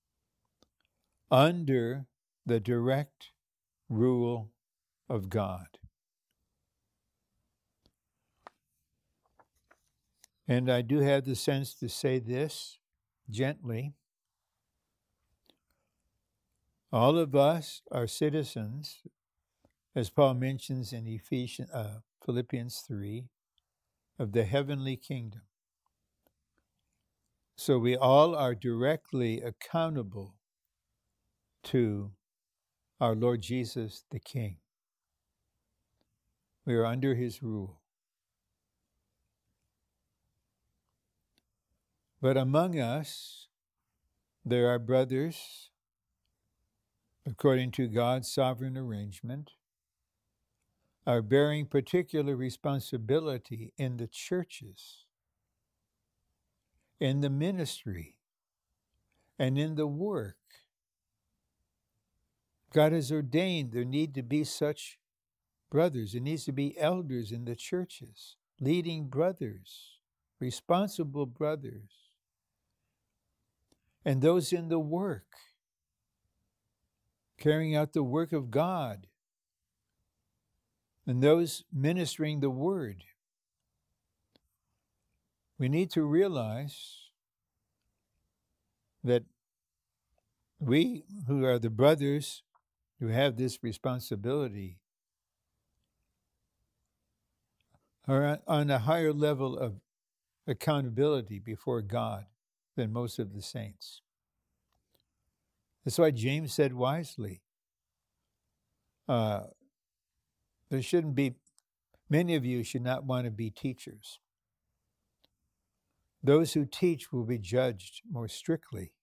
under the direct rule of God. And I do have the sense to say this gently. All of us are citizens, as Paul mentions in Philippians 3, of the heavenly kingdom. So we all are directly accountable to our Lord Jesus the King. We are under his rule. But among us, there are brothers, according to God's sovereign arrangement, are bearing particular responsibility in the churches, in the ministry, and in the work. God has ordained there need to be such brothers. There needs to be elders in the churches, leading brothers, responsible brothers, and those in the work, carrying out the work of God, and those ministering the word. We need to realize that we who are the brothers who have this responsibility are on a higher level of accountability before God than most of the saints. That's why James said wisely, there shouldn't be, many of you should not want to be teachers. Those who teach will be judged more strictly.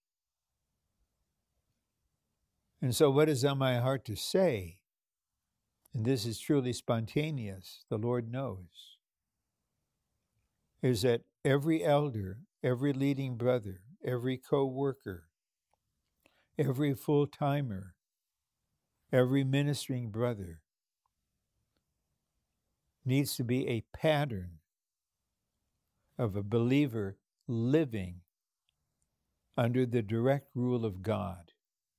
And so what is on my heart to say, and this is truly spontaneous, the Lord knows, is that every elder, every leading brother, every co-worker, every full-timer, every ministering brother needs to be a pattern of a believer living under the direct rule of God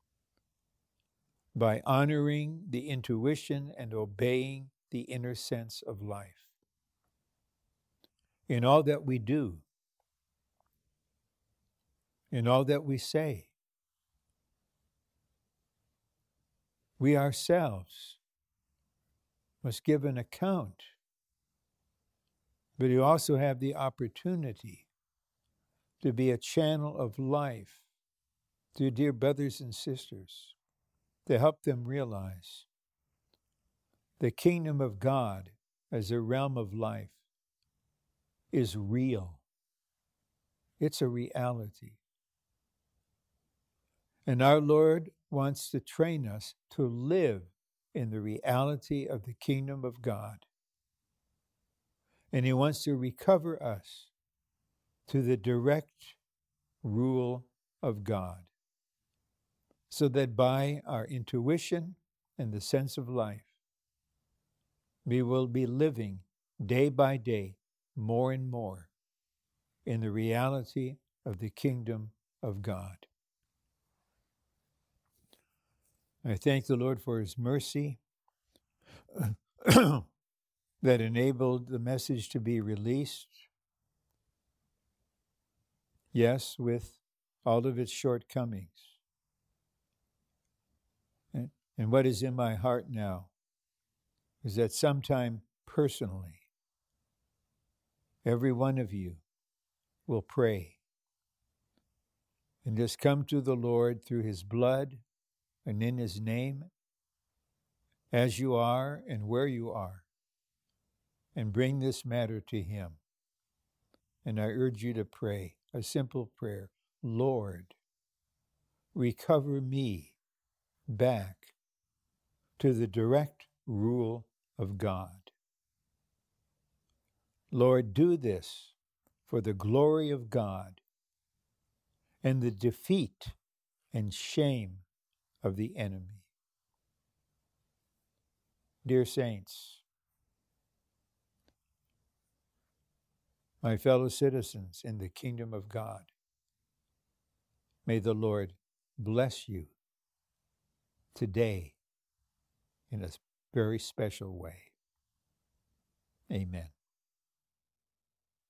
by honoring the intuition and obeying the inner sense of life. In all that we do, in all that we say, we ourselves must give an account, but you also have the opportunity to be a channel of life to dear brothers and sisters, to help them realize the kingdom of God as a realm of life is real. It's a reality. And our Lord wants to train us to live in the reality of the kingdom of God. And he wants to recover us to the direct rule of God, so that by our intuition and the sense of life, we will be living day by day, more and more, in the reality of the kingdom of God. I thank the Lord for his mercy that enabled the message to be released. Yes, with all of its shortcomings. And what is in my heart now is that sometime personally, every one of you will pray and just come to the Lord through his blood and in his name, as you are and where you are, and bring this matter to him. And I urge you to pray a simple prayer: Lord, recover me back to the direct rule of God. Lord, do this for the glory of God and the defeat and shame of the enemy. Dear saints, my fellow citizens in the kingdom of God, may the Lord bless you today in a very special way. Amen.